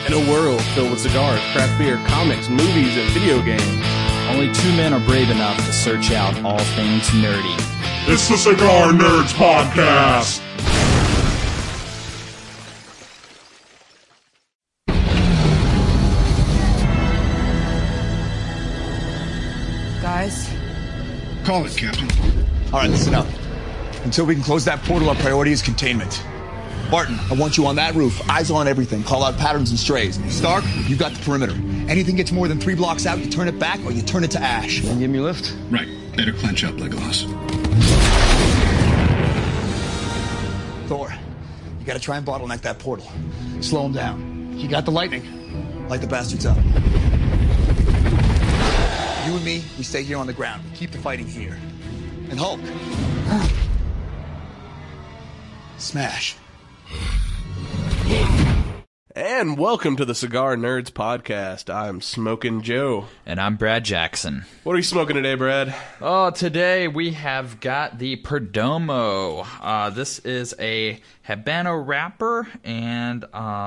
In a world filled with cigars, craft beer, comics, movies, and video games, only two men are brave enough to search out all things nerdy. It's the Cigar Nerds Podcast! Guys? Call it, Captain. Alright, listen up. Until we can close that portal, our priority is containment. Barton, I want you on that roof. Eyes on everything. Call out patterns and strays. Stark, you got the perimeter. Anything gets more than 3 blocks out, you turn it back or you turn it to ash. Can you give me a lift? Right. Better clench up, Legolas. Thor, you gotta try and bottleneck that portal. Slow him down. You got the lightning. Light the bastards up. You and me, we stay here on the ground. We keep the fighting here. And Hulk. Smash. and welcome to the Cigar Nerds Podcast. I'm Smokin' Joe. And I'm Brad Jackson. What are you smoking today, Brad? Oh, today we have got the Perdomo. This is a Habano wrapper, and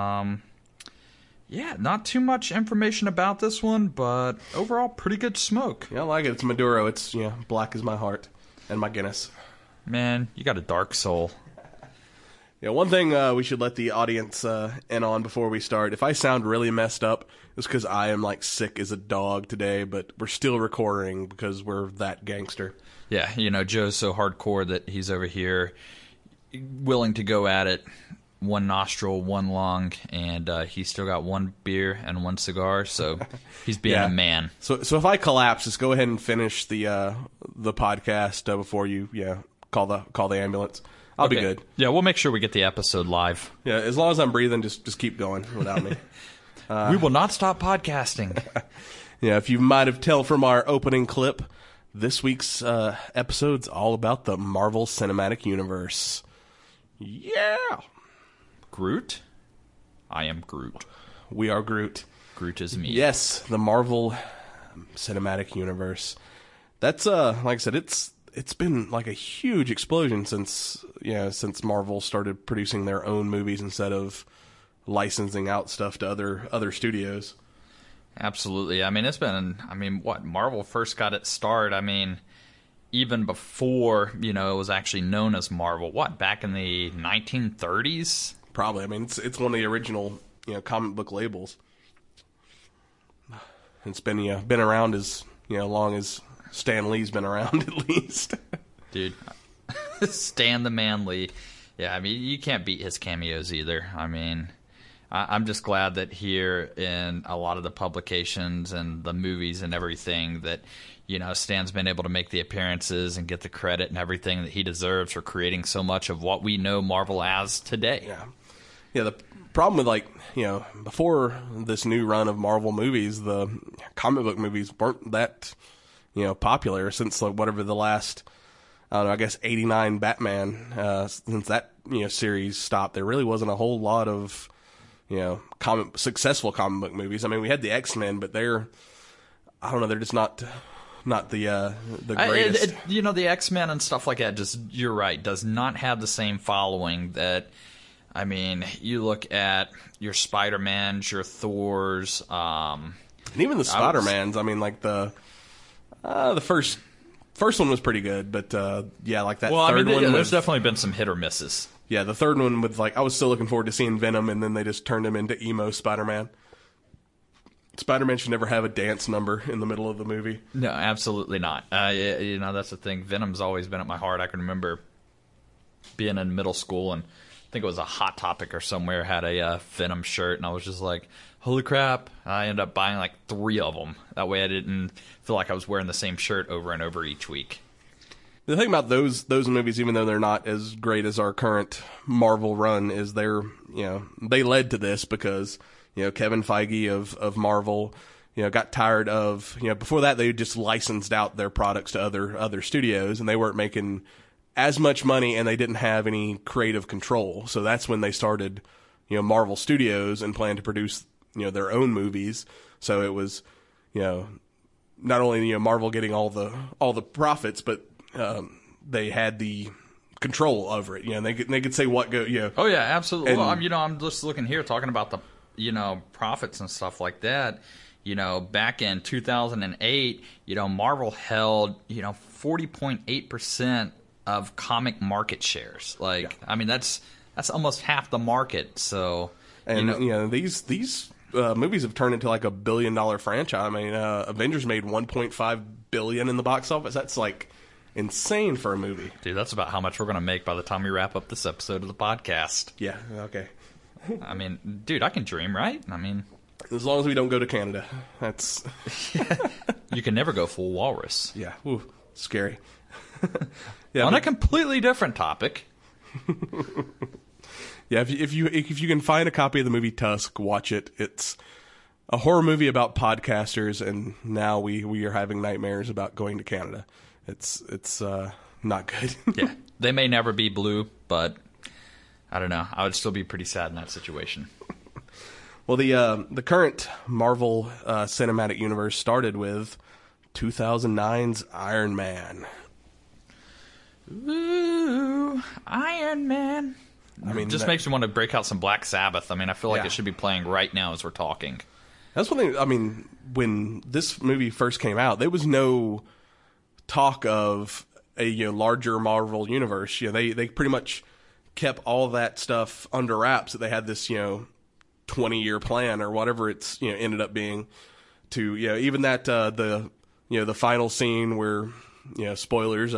yeah, not too much information about this one, but overall pretty good smoke. Yeah, I like it. It's Maduro. It's black as my heart and my Guinness. Man, you got a dark soul. Yeah, one thing we should let the audience in on before we start. If I sound really messed up, it's because I am sick as a dog today, but we're still recording because we're that gangster. Yeah, Joe's so hardcore that he's over here willing to go at it, one nostril, one lung, and he's still got one beer and one cigar, so he's being a man. So if I collapse, just go ahead and finish the podcast before you call the ambulance. I'll be good. Yeah, we'll make sure we get the episode live. Yeah, as long as I'm breathing, just keep going without me. We will not stop podcasting. Yeah, if you might have tell from our opening clip, this week's episode's all about the Marvel Cinematic Universe. Yeah. Groot? I am Groot. We are Groot. Groot is me. Yes, the Marvel Cinematic Universe. That's like I said, it's been like a huge explosion since Marvel started producing their own movies instead of licensing out stuff to other studios. Absolutely. It's been Marvel first got its start, even before, it was actually known as Marvel, back in the 1930s? Probably. It's one of the original, comic book labels. It's been around as, long as Stan Lee's been around, at least. Dude, Stan the Man Lee. Yeah, you can't beat his cameos either. I'm just glad that here in a lot of the publications and the movies and everything that, Stan's been able to make the appearances and get the credit and everything that he deserves for creating so much of what we know Marvel as today. Yeah. Yeah, the problem with, before this new run of Marvel movies, the comic book movies weren't that popular since whatever the last, I don't know, I guess 89 Batman, since that, series stopped, there really wasn't a whole lot of, successful comic book movies. We had the X-Men, but they're just not the greatest. The X-Men and stuff like that, just, you're right, does not have the same following that, you look at your Spider-Mans, your Thors, and even the Spider-Mans, the first one was pretty good, but third one. There's definitely been some hit or misses. Yeah, the third one with I was still looking forward to seeing Venom, and then they just turned him into emo Spider-Man. Spider-Man should never have a dance number in the middle of the movie. No, absolutely not. That's the thing. Venom's always been at my heart. I can remember being in middle school, and I think it was a Hot Topic or somewhere had a Venom shirt, and I was just like, holy crap. I ended up buying 3 of them. That way I didn't feel like I was wearing the same shirt over and over each week. The thing about those movies, even though they're not as great as our current Marvel run, is they led to this because, Kevin Feige of Marvel, got tired of, before that they just licensed out their products to other studios, and they weren't making as much money, and they didn't have any creative control. So that's when they started, Marvel Studios and planned to produce, their own movies. So it was, not only, Marvel getting all the profits, but they had the control over it. They could say what go. Oh yeah, absolutely. And, I'm just looking here talking about the profits and stuff like that, back in 2008, Marvel held, 40.8% of comic market shares. That's almost half the market. So, and these movies have turned into like $1 billion franchise. I mean, Avengers made $1.5 billion in the box office. That's like insane for a movie. Dude, that's about how much we're going to make by the time we wrap up this episode of the podcast. Yeah, okay. I mean, dude, I can dream, right? I mean, as long as we don't go to Canada. That's You can never go full walrus. Yeah, ooh, scary. On a completely different topic. Yeah, if you can find a copy of the movie Tusk, watch it. It's a horror movie about podcasters, and now we are having nightmares about going to Canada. It's not good. Yeah, they may never be blue, but I don't know. I would still be pretty sad in that situation. Well, the current Marvel Cinematic Universe started with 2009's Iron Man. Ooh, Iron Man. I mean, it just makes me want to break out some Black Sabbath. I mean, I feel like it should be playing right now as we're talking. That's one thing. I mean, when this movie first came out, there was no talk of a larger Marvel universe. They pretty much kept all that stuff under wraps. That they had this 20-year plan or whatever it's ended up being. To even that the final scene where spoilers.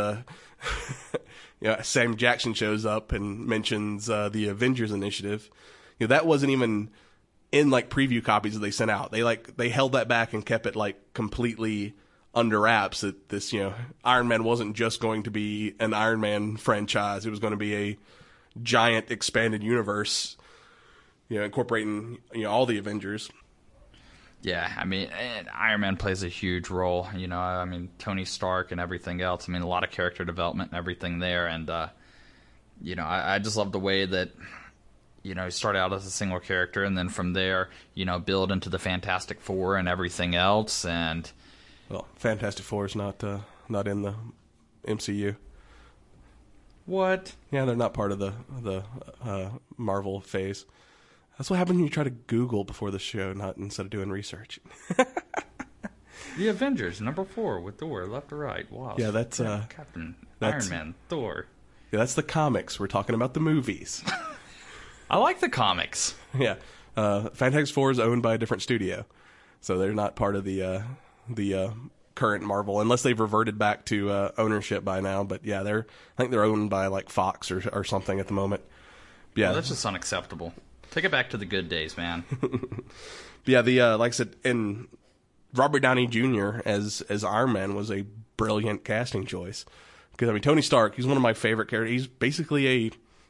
Sam Jackson shows up and mentions the Avengers Initiative. That wasn't even in like preview copies that they sent out. They held that back and kept it like completely under wraps. That this Iron Man wasn't just going to be an Iron Man franchise. It was going to be a giant expanded universe, incorporating all the Avengers. Yeah, I mean, Iron Man plays a huge role. I mean, Tony Stark and everything else. I mean, a lot of character development and everything there. And, I just love the way that, he started out as a single character and then from there, build into the Fantastic Four and everything else. And well, Fantastic Four is not in the MCU. What? Yeah, they're not part of the Marvel phase. That's what happens when you try to Google before the show, instead of doing research. The Avengers, number 4 with Thor, left to right. Wow. Yeah, that's Captain Iron Man, Thor. Yeah, that's the comics. We're talking about the movies. I like the comics. Yeah, Fantastic Four is owned by a different studio, so they're not part of the current Marvel, unless they've reverted back to ownership by now. But yeah, I think they're owned by like Fox or something at the moment. Yeah, well, that's just unacceptable. Take it back to the good days, man. Yeah, like I said, and Robert Downey Jr. as Iron Man was a brilliant casting choice. Because I mean, Tony Stark, he's one of my favorite characters. He's basically a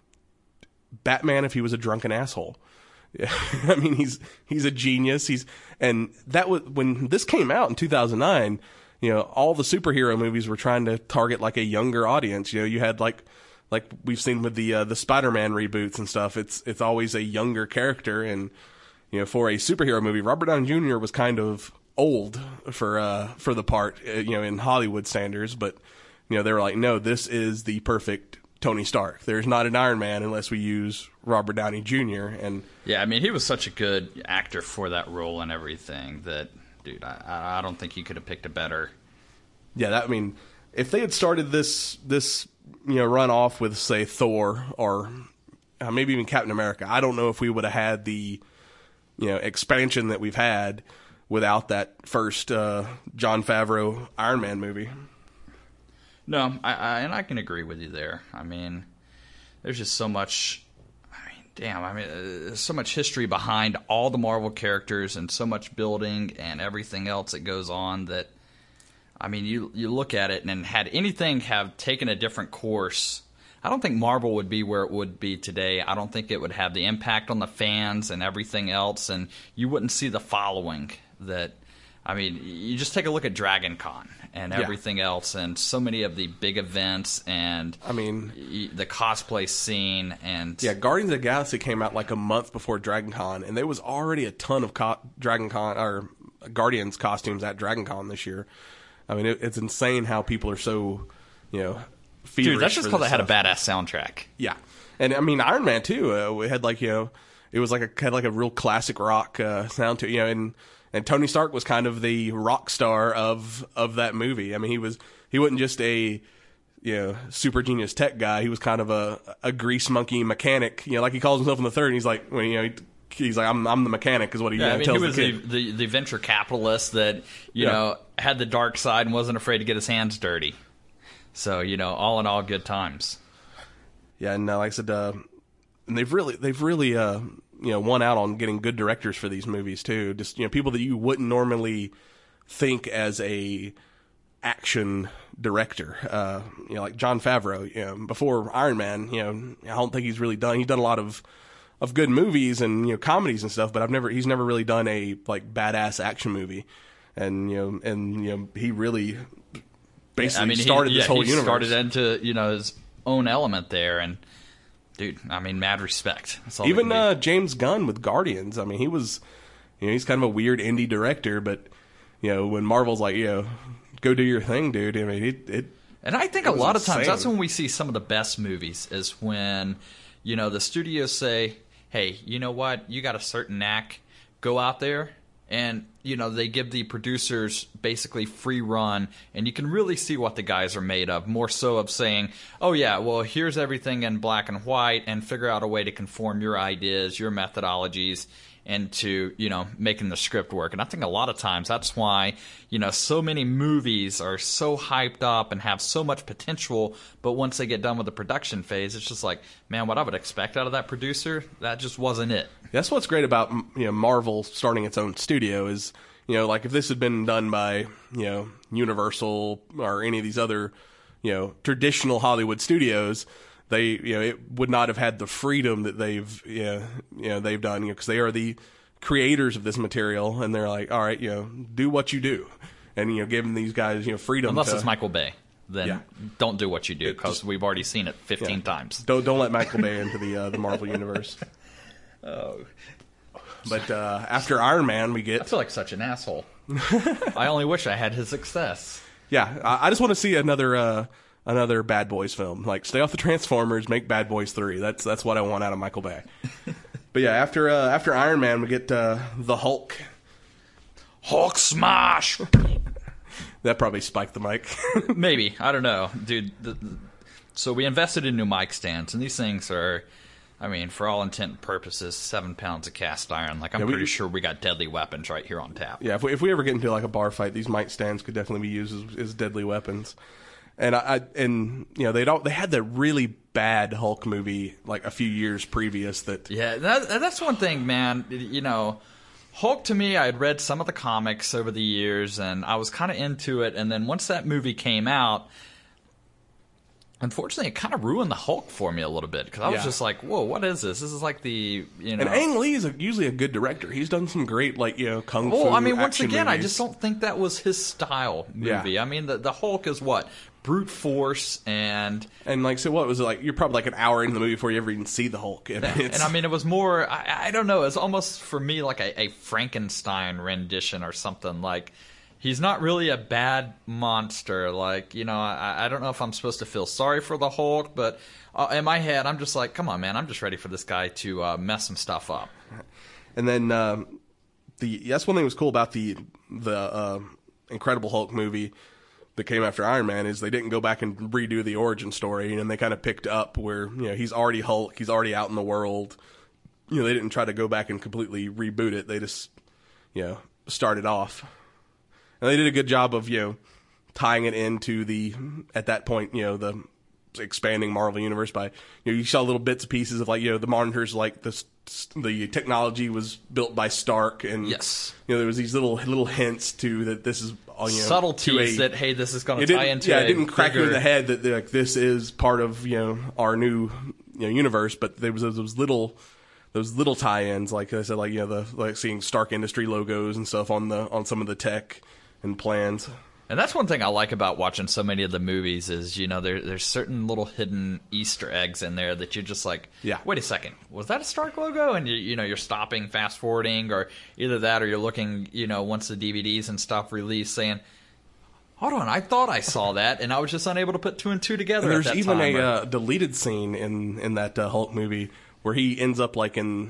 Batman if he was a drunken asshole. Yeah. I mean, he's a genius. And that was when this came out in 2009. All the superhero movies were trying to target like a younger audience. You had like we've seen with the Spider-Man reboots and stuff, it's always a younger character, and for a superhero movie, Robert Downey Jr. was kind of old for the part, in Hollywood standards, but they were like, no, this is the perfect Tony Stark. There's not an Iron Man unless we use Robert Downey Jr. And yeah, I mean, he was such a good actor for that role and everything that, dude, I don't think you could have picked a better. Yeah, I mean, if they had started this run off with, say, Thor or maybe even Captain America, I don't know if we would have had the expansion that we've had without that first Jon Favreau Iron Man movie. No, I can agree with you there. I mean, there's just so much. There's so much history behind all the Marvel characters and so much building and everything else that goes on that. I mean, you look at it, and had anything have taken a different course, I don't think Marvel would be where it would be today. I don't think it would have the impact on the fans and everything else, and you wouldn't see the following that. I mean, you just take a look at Dragon Con and everything else, and so many of the big events, and I mean, the cosplay scene, and Guardians of the Galaxy came out like a month before Dragon Con, and there was already a ton of Dragon Con or Guardians costumes at Dragon Con this year. I mean, it's insane how people are so, feverish. Dude, that's just because it had a badass soundtrack. Yeah. And, I mean, Iron Man, too. We had, like, it was had like a real classic rock sound to it, and Tony Stark was kind of the rock star of that movie. I mean, he wasn't just a super genius tech guy. He was kind of a grease monkey mechanic, like he calls himself in the third. And he's like, he's like, I'm the mechanic, is what he tells he was the kid. the venture capitalist that had the dark side and wasn't afraid to get his hands dirty. So all in all, good times. Yeah, and like I said, and they've really won out on getting good directors for these movies too. Just people that you wouldn't normally think as a action director, like Jon Favreau. Before Iron Man, I don't think he's really done. He's done a lot of good movies and comedies and stuff, but he's never really done a like badass action movie. And he really basically started this whole universe. Started into his own element there, and dude, I mean, mad respect. Even James Gunn with Guardians. I mean, he was, he's kind of a weird indie director, but when Marvel's like, go do your thing, dude. I mean, it. And I think a lot of times that's when we see some of the best movies is when, the studios say, hey, you know what? You got a certain knack. Go out there. And, they give the producers basically free run, and you can really see what the guys are made of, more so of saying, oh, yeah, well, here's everything in black and white, and figure out a way to conform your ideas, your methodologies, into, making the script work. And I think a lot of times that's why, so many movies are so hyped up and have so much potential, but once they get done with the production phase, it's just like, man, what I would expect out of that producer, that just wasn't it. That's what's great about, Marvel starting its own studio is, like if this had been done by, Universal or any of these other, traditional Hollywood studios, they, it would not have had the freedom that they've done, because they are the creators of this material, and they're like, all right, do what you do, and giving these guys, freedom. Unless it's Michael Bay, then don't do what you do, because we've already seen it 15 times. Don't let Michael Bay into the Marvel universe. Oh, but after Iron Man, we get. I feel like such an asshole. I only wish I had his success. Yeah, I just want to see another Bad Boys film. Like, stay off the Transformers, make Bad Boys 3. That's what I want out of Michael Bay. But yeah, after Iron Man, we get the Hulk. Hulk smash! That probably spiked the mic. Maybe. I don't know. Dude, so we invested in new mic stands, and these things are, I mean, for all intent and purposes, 7 pounds of cast iron. Like, I'm pretty sure we got deadly weapons right here on tap. Yeah, if we ever get into like a bar fight, these mic stands could definitely be used as deadly weapons. And they had that really bad Hulk movie like a few years previous. That's one thing, man. Hulk to me, I had read some of the comics over the years, and I was kind of into it. And then once that movie came out, unfortunately, it kind of ruined the Hulk for me a little bit, because I was just like, whoa, what is this? This is like the, And Ang Lee is usually a good director. He's done some great, like, kung fu Well, I mean, once action again, movies. I just don't think that was his style movie. Yeah. I mean, the Hulk is what? Brute force and like, so what was it like? You're probably like an hour into the movie before you ever even see the Hulk. And I mean, it was more, I don't know, it's almost for me like a Frankenstein rendition or something. Like, he's not really a bad monster. Like, I don't know if I'm supposed to feel sorry for the Hulk, but in my head, I'm just like, come on, man, I'm just ready for this guy to mess some stuff up. And then that's one thing that was cool about the Incredible Hulk movie that came after Iron Man is they didn't go back and redo the origin story, and they kind of picked up where he's already Hulk, he's already out in the world. They didn't try to go back and completely reboot it. They just started off, and they did a good job of tying it into at that point the expanding Marvel universe by you saw little bits and pieces of like the monitors, like the technology was built by Stark, and yes, there was these little hints to that this is subtleties that hey, this is going to tie into it didn't crack you in the head that like this is part of our new universe, but there was those little tie-ins, like I said, like seeing Stark Industry logos and stuff on some of the tech and plans. And that's one thing I like about watching so many of the movies is, there's certain little hidden Easter eggs in there that you're just like, wait a second, was that a Stark logo? And you're stopping, fast forwarding, or either that, or you're looking, once the DVDs and stuff release, saying, hold on, I thought I saw that, and I was just unable to put two and two together. And there's at that even time, a deleted scene in that Hulk movie where he ends up like in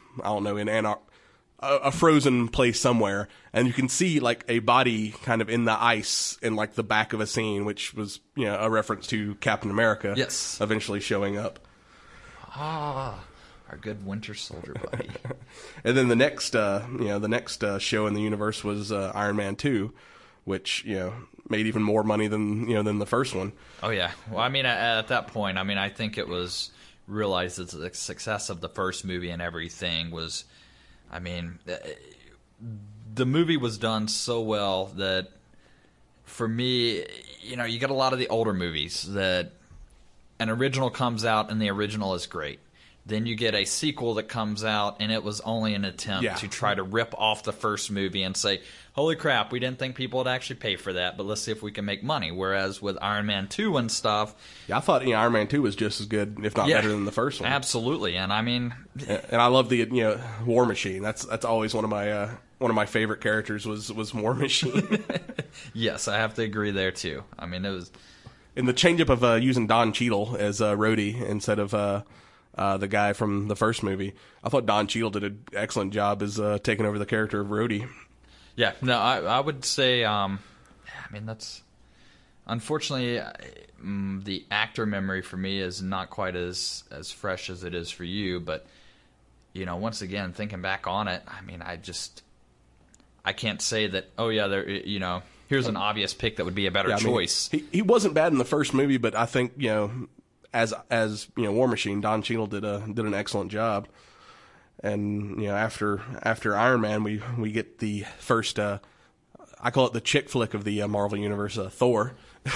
I don't know, in a frozen place somewhere, and you can see like a body kind of in the ice in like the back of a scene, which was, you know, a reference to Captain America. Yes. Eventually showing up. Ah, our good Winter Soldier buddy. And then the next show in the universe was Iron Man 2, which, you know, made even more money than the first one. Oh yeah. Well, I mean, at that point, I mean, I think it was realized that the success of the first movie and everything was, I mean, the movie was done so well that, for me, you know, you get a lot of the older movies that an original comes out and the original is great. Then you get a sequel that comes out and it was only an attempt to try to rip off the first movie and say, holy crap, we didn't think people would actually pay for that, but let's see if we can make money. Whereas with Iron Man 2 and stuff... Yeah, I thought Iron Man 2 was just as good, if not better than the first one. Absolutely, and I mean... And I love the War Machine. That's always one of my favorite characters was War Machine. Yes, I have to agree there too. I mean, it was... In the change-up of using Don Cheadle as Rhodey instead of the guy from the first movie, I thought Don Cheadle did an excellent job as taking over the character of Rhodey. Yeah, no, I would say, I mean, that's... Unfortunately, the actor memory for me is not quite as fresh as it is for you, but, you know, once again, thinking back on it, I mean, I can't say that, oh yeah, there, you know, here's an obvious pick that would be a better choice. He wasn't bad in the first movie, but I think, you know, as you know, War Machine, Don Cheadle did an excellent job. And, you know, after Iron Man, we get the first, I call it the chick flick of the Marvel Universe, Thor.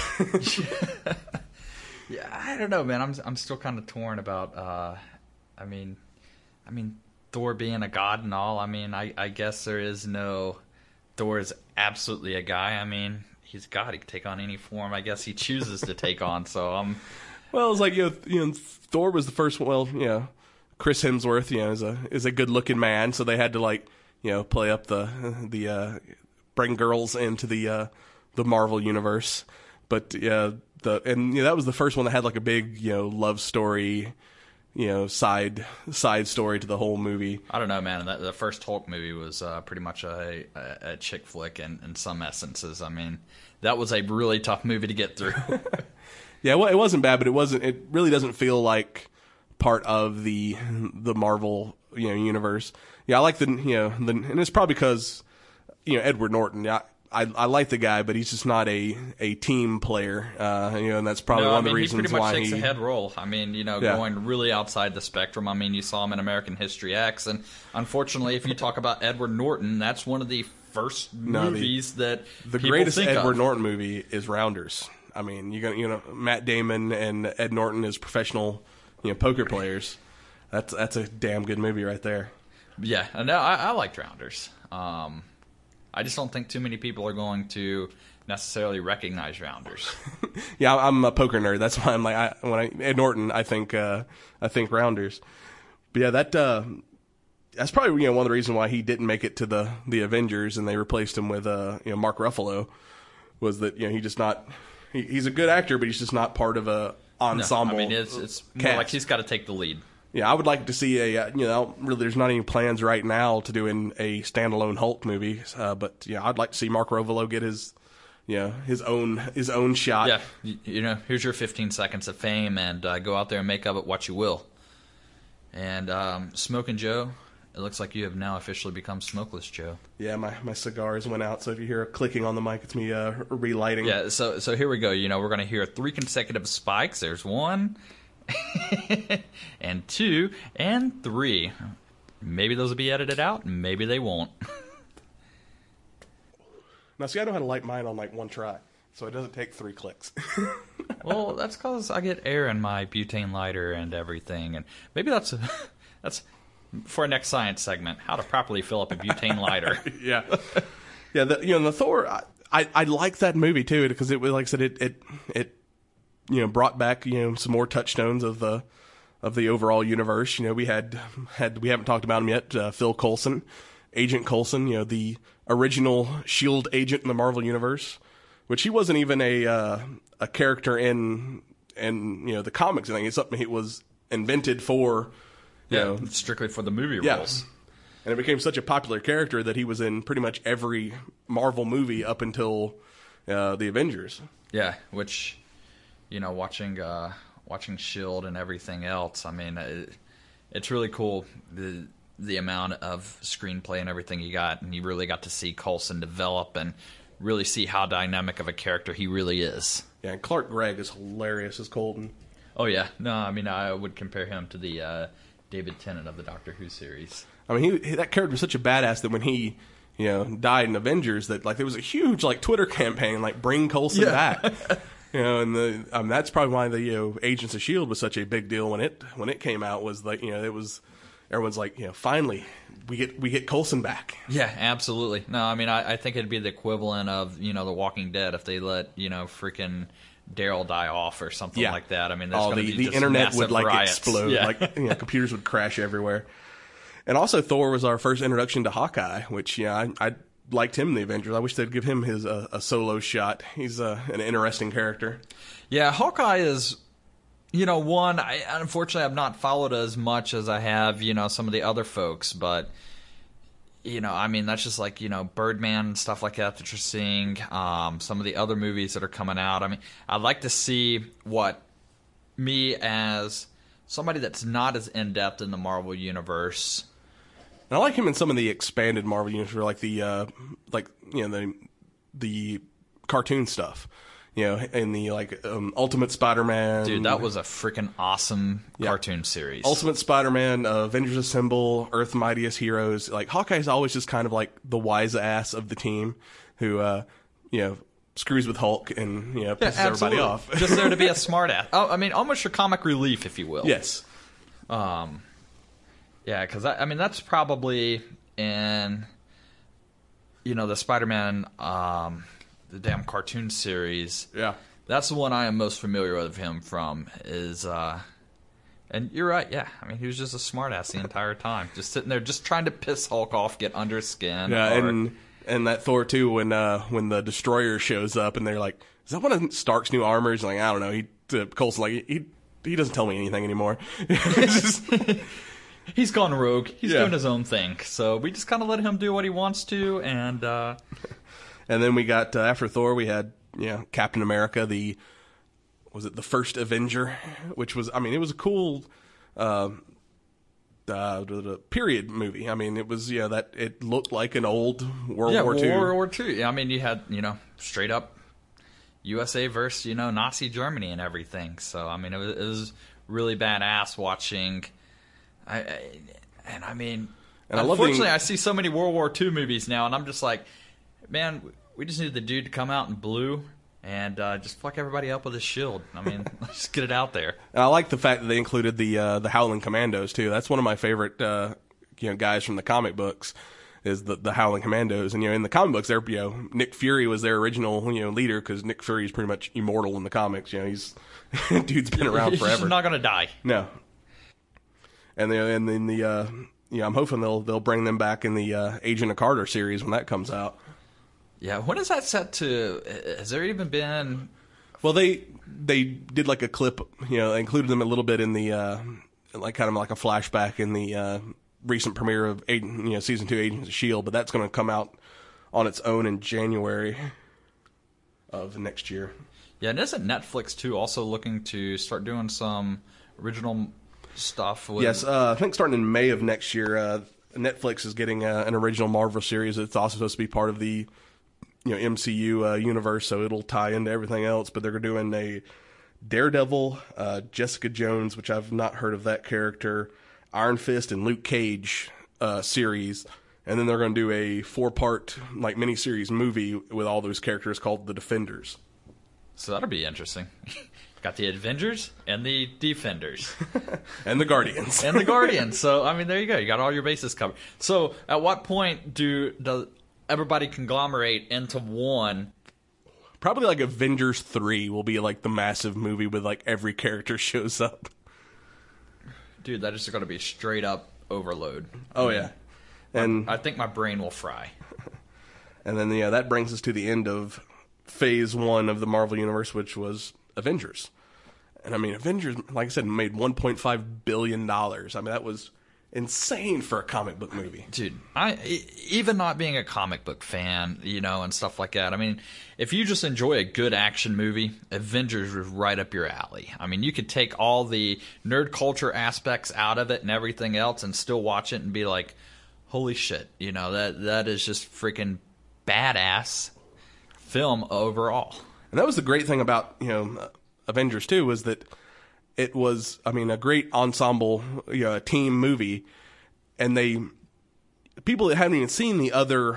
Yeah, I don't know, man. I'm still kind of torn about, I mean, Thor being a god and all. I mean, I guess there is no... Thor is absolutely a guy. I mean, he's a god. He can take on any form I guess he chooses to take on. So well, it's like, you know, Thor was the first one. Well, you know, Chris Hemsworth, you know, is a good looking man, so they had to, like, you know, play up the bring girls into the Marvel universe. But yeah, that was the first one that had like a big, you know, love story, you know, side story to the whole movie. I don't know, man. The first Hulk movie was pretty much a chick flick in some essences. I mean, that was a really tough movie to get through. Yeah, well, it wasn't bad, but it really doesn't feel like part of the Marvel, you know, universe. Yeah, I like and it's probably because, you know, Edward Norton. Yeah, I like the guy, but he's just not a team player. You know, and that's probably one of the reasons why he pretty much takes a head role. I mean, you know, going really outside the spectrum. I mean, you saw him in American History X, and unfortunately, if you talk about Edward Norton, that's one of the first movies that the greatest Edward Norton movie is Rounders. I mean, you know, Matt Damon and Ed Norton as professional, you know, poker players. That's a damn good movie right there. Yeah, no, I liked Rounders. I just don't think too many people are going to necessarily recognize Rounders. Yeah, I'm a poker nerd. That's why I'm like, Ed Norton, I think Rounders. But yeah, that's probably, you know, one of the reasons why he didn't make it to the Avengers and they replaced him with you know, Mark Ruffalo, was that, you know, he's a good actor, but he's just not part of a ensemble. No, I mean, it's more like he's got to take the lead. Yeah, I would like to see you know, really, there's not any plans right now to do a standalone Hulk movie, but yeah, I'd like to see Mark Ruffalo get his own shot. Yeah, you know, here's your 15 seconds of fame, and go out there and make of it what you will. And Smokin' Joe, it looks like you have now officially become Smokeless Joe. Yeah, my cigars went out, so if you hear a clicking on the mic, it's me relighting. Yeah, so here we go. You know, we're going to hear 3 consecutive spikes. There's 1. and 2 and 3. Maybe those will be edited out, maybe they won't. Now, see, I know how to light mine on like one try, so it doesn't take 3 clicks. Well, that's because I get air in my butane lighter and everything, and maybe that's for our next science segment, how to properly fill up a butane lighter. Yeah. The Thor, I like that movie too, because it was, like I said, it you know, brought back, you know, some more touchstones of the overall universe. You know, we haven't talked about him yet. Phil Coulson, Agent Coulson, you know, the original SHIELD agent in the Marvel universe, which he wasn't even a character in you know, the comics. I think it's something he was invented for, know, strictly for the movie Yeah. roles. And it became such a popular character that he was in pretty much every Marvel movie up until the Avengers. Yeah, which, you know, watching S.H.I.E.L.D. and everything else, I mean, it's really cool the amount of screenplay and everything you got, and you really got to see Coulson develop and really see how dynamic of a character he really is. Yeah, and Clark Gregg is hilarious as Colton. Oh, yeah. No, I mean, I would compare him to the David Tennant of the Doctor Who series. I mean, that character was such a badass that when he, you know, died in Avengers, that like there was a huge like Twitter campaign like bring Coulson back. You know, and that's probably why the Agents of S.H.I.E.L.D. was such a big deal when it came out. Was like, you know, it was everyone's like, you know, finally we get Coulson back. Yeah, absolutely. No, I mean, I think it'd be the equivalent of, you know, The Walking Dead if they let, you know, freaking Daryl die off or something like that. I mean, there's going to be the just internet would like riots. explode, Yeah. like, you know, computers would crash everywhere. And also, Thor was our first introduction to Hawkeye, which I liked him in the Avengers. I wish they'd give him his a solo shot. He's an interesting character. Yeah, Hawkeye is, you know, one, I unfortunately have not followed as much as I have, you know, some of the other folks, but, you know, I mean, that's just like, you know, Birdman and stuff like that you're seeing, some of the other movies that are coming out. I mean, I'd like to see what me as somebody that's not as in-depth in the Marvel Universe. And I like him in some of the expanded Marvel universe, like the cartoon stuff. You know, in the Ultimate Spider-Man. Dude, that was a freaking awesome cartoon series. Ultimate Spider-Man, Avengers Assemble, Earth's Mightiest Heroes. Like Hawkeye's always just kind of like the wise ass of the team who you know, screws with Hulk and, you know, pisses everybody off. Just there to be a smartass. Oh, I mean, almost your comic relief, if you will. Yes. Yeah, because I mean that's probably in, you know, the Spider-Man, the damn cartoon series. Yeah. That's the one I am most familiar with him from. Is and you're right. Yeah, I mean he was just a smartass the entire time, just sitting there, just trying to piss Hulk off, get under his skin. Yeah, and that Thor too, when the Destroyer shows up and they're like, "Is that one of Stark's new armors?" Like, I don't know. Coulson like he doesn't tell me anything anymore. He's gone rogue. He's doing his own thing. So we just kind of let him do what he wants to. And then we got, after Thor, we had, you know, Captain America, the first Avenger, which was, I mean, it was a cool period movie. I mean, it was, you know, that it looked like an old World War II. World War II. I mean, you had, you know, straight up USA versus, you know, Nazi Germany and everything. So, I mean, it was really badass watching. Unfortunately, I see so many World War II movies now, and I'm just like, man, we just need the dude to come out in blue and just fuck everybody up with his shield. I mean, let's get it out there. And I like the fact that they included the Howling Commandos too. That's one of my favorite guys from the comic books. Is the Howling Commandos, and you know, in the comic books, Nick Fury was their original leader, because Nick Fury is pretty much immortal in the comics. You know, he's dude's been around forever. He's not gonna die. No. And then I'm hoping they'll bring them back in the Agent of Carter series when that comes out. Yeah, when is that set to? Has there even been? Well, they did like a clip, you know, included them a little bit in the like kind of like a flashback in the recent premiere of season 2 Agents of S.H.I.E.L.D., but that's going to come out on its own in January of next year. Yeah, and isn't Netflix too also looking to start doing some original stuff? Yes, I think starting in May of next year, Netflix is getting an original Marvel series. It's also supposed to be part of the MCU universe, so it'll tie into everything else. But they're doing a Daredevil, Jessica Jones, which I've not heard of that character, Iron Fist, and Luke Cage series, and then they're going to do a 4-part like miniseries movie with all those characters called The Defenders. So that'll be interesting. Got the Avengers and the Defenders. And the Guardians. And the Guardians. So, I mean, there you go. You got all your bases covered. So, at what point does everybody conglomerate into one? Probably like Avengers 3 will be like the massive movie with like every character shows up. Dude, that is going to be straight up overload. Oh, yeah. And I think my brain will fry. And then, that brings us to the end of Phase 1 of the Marvel Universe, which was Avengers. And I mean, Avengers, like I said, made $1.5 billion. I mean, that was insane for a comic book movie. Dude, even not being a comic book fan, and stuff like that. I mean, if you just enjoy a good action movie, Avengers is right up your alley. I mean, you could take all the nerd culture aspects out of it and everything else and still watch it and be like, holy shit, that is just freaking badass film overall. And that was the great thing about, Avengers 2 was that it was, a great ensemble, a team movie, and people that haven't even seen the other,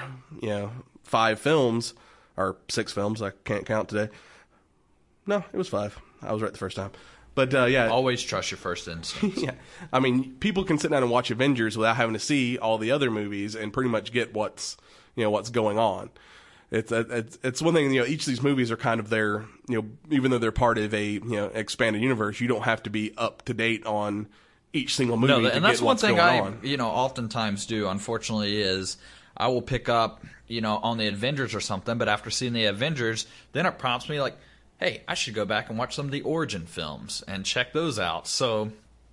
5 films, or 6 films, I can't count today. No, it was 5. I was right the first time. But, yeah. Always trust your first instincts. Yeah. People can sit down and watch Avengers without having to see all the other movies and pretty much get what's going on. It's one thing, each of these movies are kind of their, even though they're part of a, expanded universe, you don't have to be up to date on each single movie. No, and that's one thing I, oftentimes do, unfortunately, is I will pick up, on the Avengers or something, but after seeing the Avengers, then it prompts me like, hey, I should go back and watch some of the origin films and check those out. So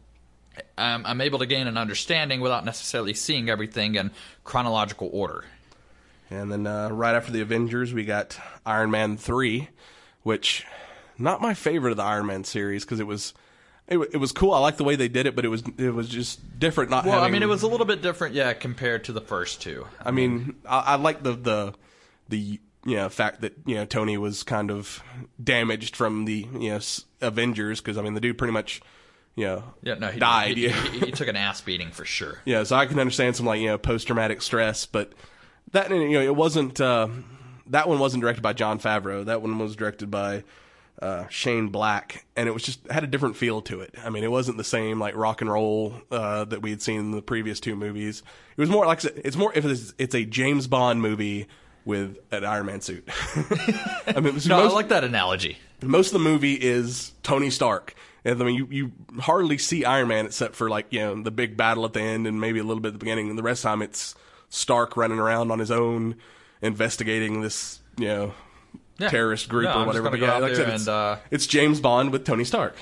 I'm able to gain an understanding without necessarily seeing everything in chronological order. And then right after the Avengers, we got Iron Man 3, which not my favorite of the Iron Man series because it was cool. I like the way they did it, but it was just different. It was a little bit different, compared to the first two. I like the fact that Tony was kind of damaged from the Avengers because the dude pretty much he died. He took an ass beating for sure. Yeah, so I can understand some post traumatic stress, but. That it wasn't. That one wasn't directed by Jon Favreau. That one was directed by Shane Black, and it was just had a different feel to it. It wasn't the same like rock and roll that we had seen in the previous 2 movies. It was more like it's a James Bond movie with an Iron Man suit. I like that analogy. Most of the movie is Tony Stark. And you hardly see Iron Man except for the big battle at the end and maybe a little bit at the beginning, and the rest of the time it's Stark running around on his own, investigating this, terrorist group or whatever. It's James Bond with Tony Stark,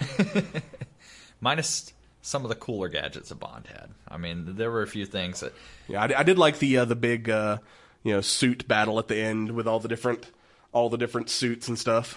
minus some of the cooler gadgets that Bond had. There were a few things that. Yeah, I did like the big, suit battle at the end with all the different suits and stuff.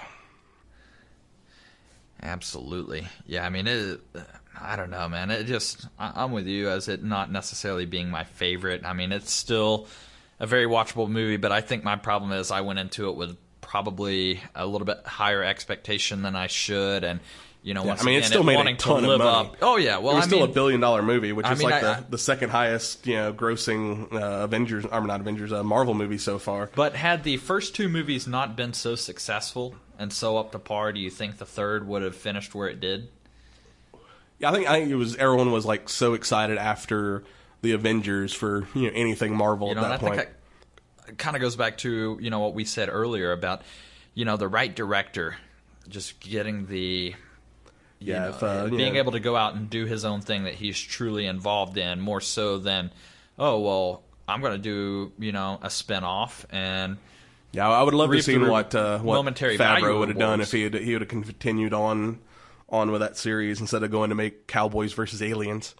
Absolutely, yeah. I don't know, man. I'm with you as it not necessarily being my favorite. It's still a very watchable movie, but I think my problem is I went into it with probably a little bit higher expectation than I should, and once again, it still made a ton of money. Oh yeah, well, it was still $1 billion movie, which is the second highest, grossing Marvel movie so far. But had the first 2 movies not been so successful and so up to par, do you think the third would have finished where it did? Yeah, I think it was everyone was so excited after the Avengers for anything Marvel at that point. It kind of goes back to what we said earlier about the right director just getting the being able to go out and do his own thing that he's truly involved in more so than I'm going to do a spin-off and. Yeah, I would love to see what Favreau would have done if he would have continued on with that series instead of going to make Cowboys versus Aliens.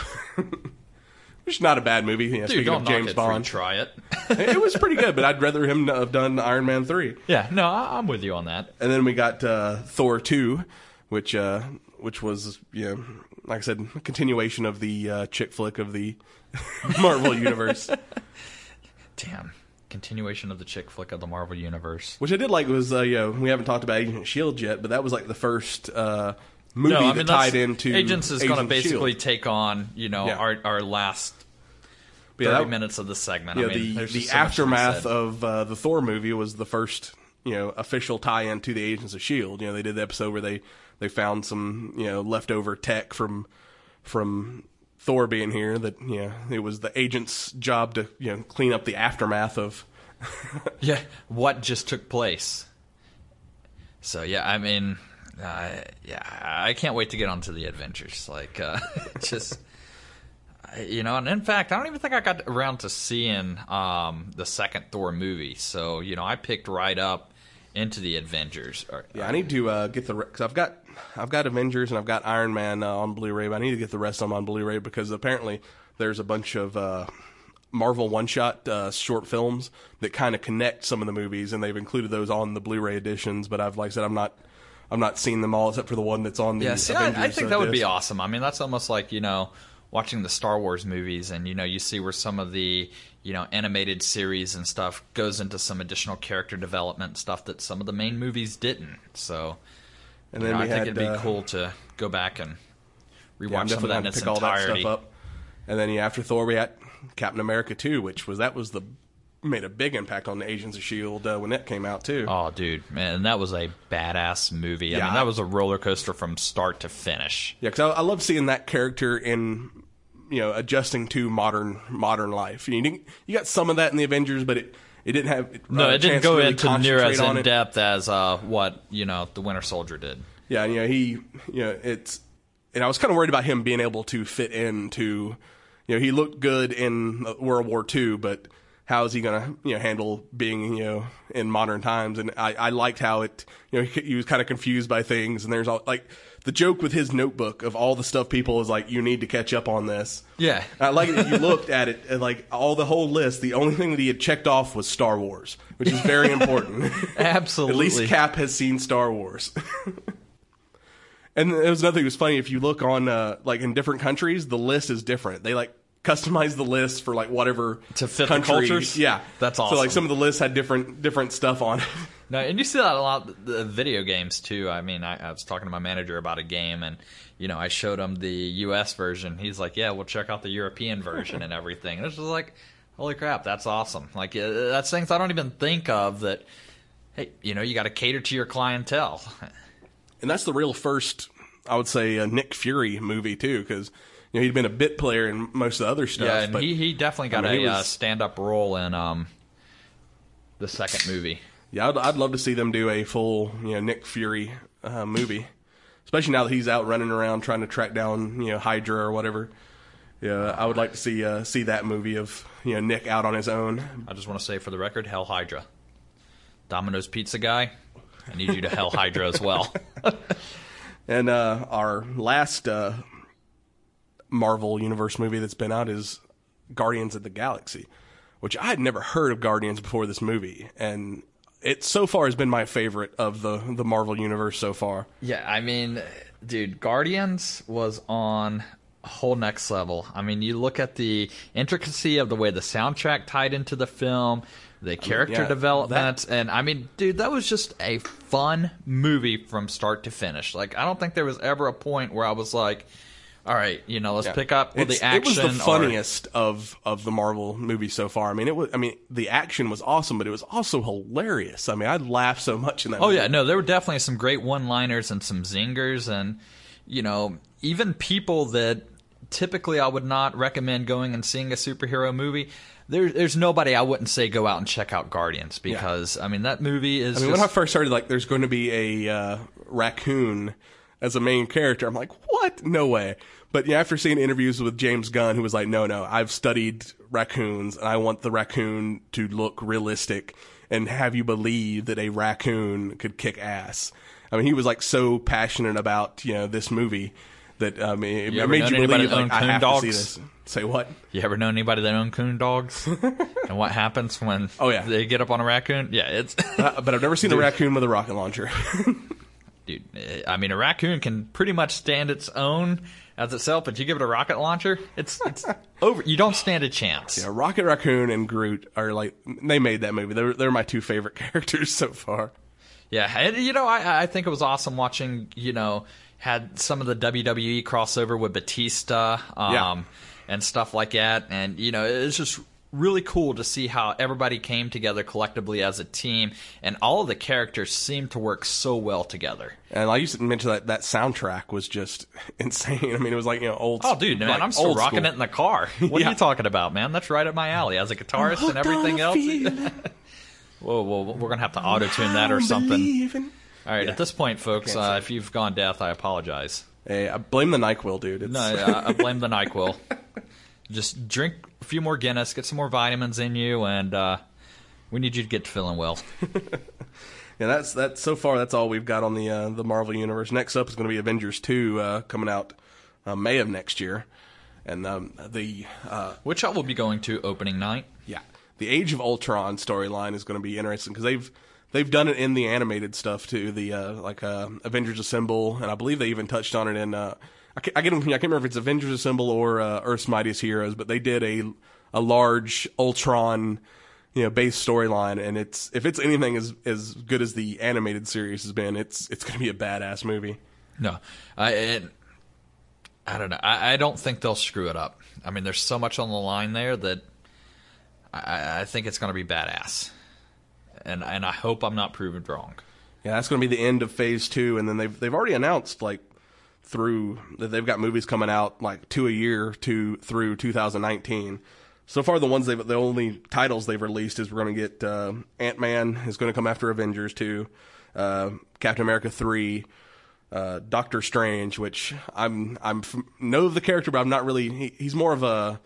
Which is not a bad movie. Dude, speaking don't of James Bond, try it. It was pretty good, but I'd rather him have done Iron Man 3. Yeah, no, I'm with you on that. And then we got Thor 2, which was like I said, a continuation of the chick flick of the Marvel universe. Damn. Continuation of the chick flick of the Marvel Universe. Which I did like was, we haven't talked about Agent S.H.I.E.L.D. yet, but that was the first movie that tied into Agents is going to basically take on, our last 30 minutes of the segment. The aftermath of the Thor movie was the first, official tie-in to the Agents of S.H.I.E.L.D. They did the episode where they found some, leftover tech from Thor being here that it was the agent's job to clean up the aftermath of what just took place. So I can't wait to get onto the Avengers. And in fact, I don't even think I got around to seeing the second Thor movie. So I picked right up into the Avengers. I need to get because I've got Avengers and I've got Iron Man on Blu-ray, but I need to get the rest of them on Blu-ray because apparently there's a bunch of Marvel one-shot short films that kind of connect some of the movies, and they've included those on the Blu-ray editions. But like I said, I'm not seeing them all except for the one that's on the Avengers. I think that would be disc. awesome. I mean, that's almost like, watching the Star Wars movies, and you see where some of the animated series and stuff goes into some additional character development stuff that some of the main movies didn't. So, and then I think it'd be cool to go back and rewatch some of that in its pick all that entirety. stuff up. And then after Thor, we had Captain America 2, which made a big impact on the Agents of S.H.I.E.L.D. When that came out too. Oh, dude, man, that was a badass movie. I mean, that was a roller coaster from start to finish. Yeah, because I love seeing that character in adjusting to modern life. You got some of that in the Avengers, but it didn't have it didn't go really into near as in depth as what the Winter Soldier did. Yeah, and and I was kind of worried about him being able to fit into, he looked good in World War II, but how is he going to handle being in modern times? And I liked how he was kind of confused by things, and there's all like the joke with his notebook of all the stuff people is like, you need to catch up on this. Yeah. I like that you looked at it and like the whole list, the only thing that he had checked off was Star Wars, which is very important. Absolutely. At least Cap has seen Star Wars. And there was another thing that was funny. If you look on like in different countries, the list is different. They like customize the list for like whatever to fit country. The cultures. Yeah, that's awesome. So like some of the lists had different stuff on it. No, and you see that a lot with the video games too. I mean, I was talking to my manager about a game, and I showed him the U.S. version. He's like, "Yeah, we'll check out the European version and everything." And it's just like, holy crap, that's awesome! Like that's things I don't even think of. That hey, you got to cater to your clientele. And that's the real first, I would say, Nick Fury movie too, because he'd been a bit player in most of the other stuff. Yeah, and but, he definitely got a stand-up role in the second movie. Yeah, I'd love to see them do a full Nick Fury movie, especially now that he's out running around trying to track down Hydra or whatever. Yeah, I would like to see that movie of Nick out on his own. I just want to say for the record, Hell Hydra, Domino's Pizza guy. I need you to Hell Hydra as well. And our last Marvel Universe movie that's been out is Guardians of the Galaxy, which I had never heard of Guardians before this movie, and it so far has been my favorite of the Marvel Universe so far. Yeah, I mean, dude, Guardians was on a whole next level. I mean, you look at the intricacy of the way the soundtrack tied into the film, the character development, and I mean, dude, that was just a fun movie from start to finish. Like, I don't think there was ever a point where I was like, all right, let's pick up with the action. It was the funniest of the Marvel movies so far. I mean, the action was awesome, but it was also hilarious. I mean, I laughed so much in that movie. Oh, yeah, no, there were definitely some great one-liners and some zingers, and, even people that typically I would not recommend going and seeing a superhero movie, there's nobody I wouldn't say go out and check out Guardians, because, I mean, that movie is when I first started, like, there's going to be a raccoon as a main character, I'm like, what? No way. But after seeing interviews with James Gunn, who was like, no, I've studied raccoons, and I want the raccoon to look realistic and have you believe that a raccoon could kick ass. I mean, he was like so passionate about this movie that it made you believe like I have to see this. Say what? You ever know anybody that own coon dogs? And what happens when they get up on a raccoon? Yeah, it's. But I've never seen a raccoon with a rocket launcher. Dude, I mean, a raccoon can pretty much stand its own as itself, but you give it a rocket launcher, it's over. You don't stand a chance. Yeah, Rocket Raccoon and Groot are like, they made that movie. They're my two favorite characters so far. Yeah, and I think it was awesome watching. Had some of the WWE crossover with Batista, and stuff like that, and it's just really cool to see how everybody came together collectively as a team, and all of the characters seemed to work so well together. And I used to mention that soundtrack was just insane. I mean, it was like old. Oh, dude, man, I'm still rocking it in the car. What are you talking about, man? That's right up my alley. As a guitarist and everything else. Whoa, we're gonna have to auto tune that or something. All right, at this point, folks, if you've gone deaf, I apologize. Hey, I blame the NyQuil, dude. No, I blame the NyQuil. Just drink a few more Guinness, get some more vitamins in you, and we need you to get to feeling well. Yeah, that's so far. That's all we've got on the Marvel Universe. Next up is going to be Avengers 2 coming out May of next year, And which I will be going to opening night. Yeah, the Age of Ultron storyline is going to be interesting because they've done it in the animated stuff too. The Avengers Assemble, and I believe they even touched on it in I can't remember if it's Avengers Assemble or Earth's Mightiest Heroes, but they did a large Ultron based storyline, and if it's anything as good as the animated series has been, it's going to be a badass movie. No, I don't know. I don't think they'll screw it up. I mean, there's so much on the line there that I think it's going to be badass, and I hope I'm not proven wrong. Yeah, that's going to be the end of Phase 2, and then they've already announced through that they've got movies coming out 2 a year through 2019. So far, the only titles they've released is we're going to get Ant-Man is going to come after Avengers 2, Captain America 3. Doctor Strange, which I'm know the character, but I'm not really. He's more of a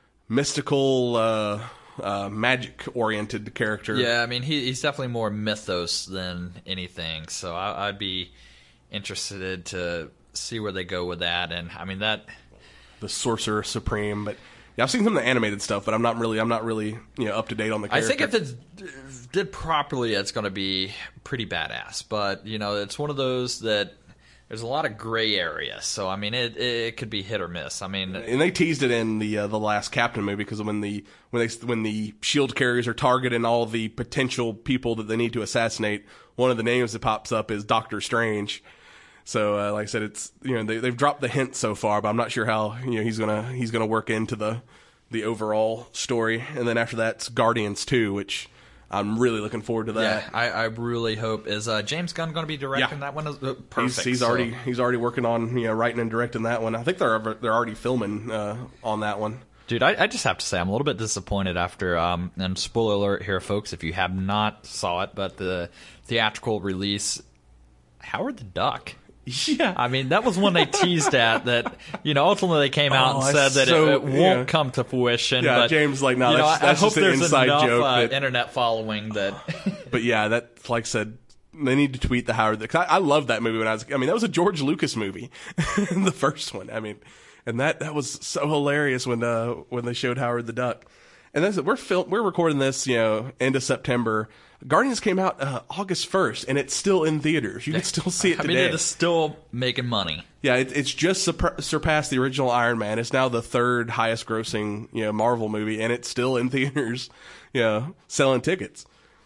mystical, magic oriented character. Yeah, I mean he's definitely more mythos than anything. So I'd be interested to see where they go with that. And I mean the Sorcerer Supreme, but. Yeah, I've seen some of the animated stuff, but I'm not really up to date on the character. I think if it's did properly, it's going to be pretty badass. But it's one of those that there's a lot of gray area. So I mean, it could be hit or miss. I mean, and they teased it in the last Captain movie because when the shield carriers are targeting all the potential people that they need to assassinate, one of the names that pops up is Doctor Strange. So, like I said, it's they've dropped the hint so far, but I'm not sure how he's gonna work into the overall story. And then after that's Guardians 2, which I'm really looking forward to that. Yeah, I really hope is James Gunn going to be directing that one? Perfect. He's already working on writing and directing that one. I think they're already filming on that one. Dude, I just have to say I'm a little bit disappointed after and spoiler alert here, folks, if you have not saw it, but the theatrical release, Howard the Duck. Yeah, I mean that was one they teased at that ultimately they came out and said that it won't come to fruition. Yeah, but, James that's I hope just an there's inside enough joke. Internet following that. But yeah, that like I said, they need to tweet the Howard. Cause I loved that movie when I was. I mean, that was a George Lucas movie, the first one. I mean, and that was so hilarious when they showed Howard the Duck. And that's we're recording this end of September. Guardians came out August 1st, and it's still in theaters. You can still see it today. I mean, it's still making money. Yeah, it's just surpassed the original Iron Man. It's now the third highest grossing Marvel movie, and it's still in theaters, selling tickets.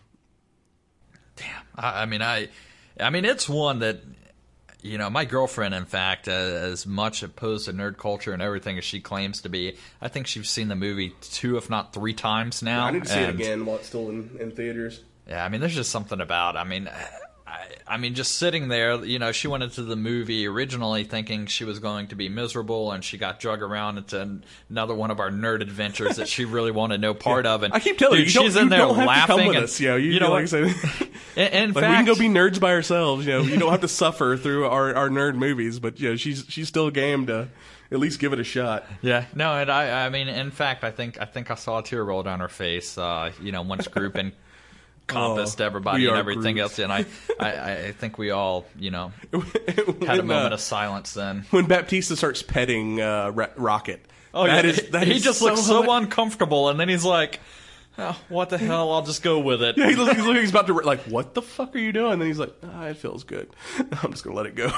Damn. I mean, it's one that my girlfriend, in fact, as much opposed to nerd culture and everything as she claims to be, I think she's seen the movie 2, if not 3 times now. Yeah, I need to see it again while it's still in theaters. Yeah, I mean, there's just something about. I mean, just sitting there. She went into the movie originally thinking she was going to be miserable, and she got drug around into another one of our nerd adventures that she really wanted no part of. And I keep telling she's in there laughing. Come with us. You know, like I said, in fact, we can go be nerds by ourselves. You don't have to suffer through our nerd movies, but she's still game to at least give it a shot. Yeah, no, and I mean, in fact, I think I saw a tear roll down her face. Once group encompassed everybody and everything else, and I think we all had a moment of silence then when Baptista starts petting Rocket. Oh, he just looks so uncomfortable, and then he's like, oh, what the hell, I'll just go with it. Yeah, he's about to like, what the fuck are you doing? And then he's like, it feels good. I'm just gonna let it go.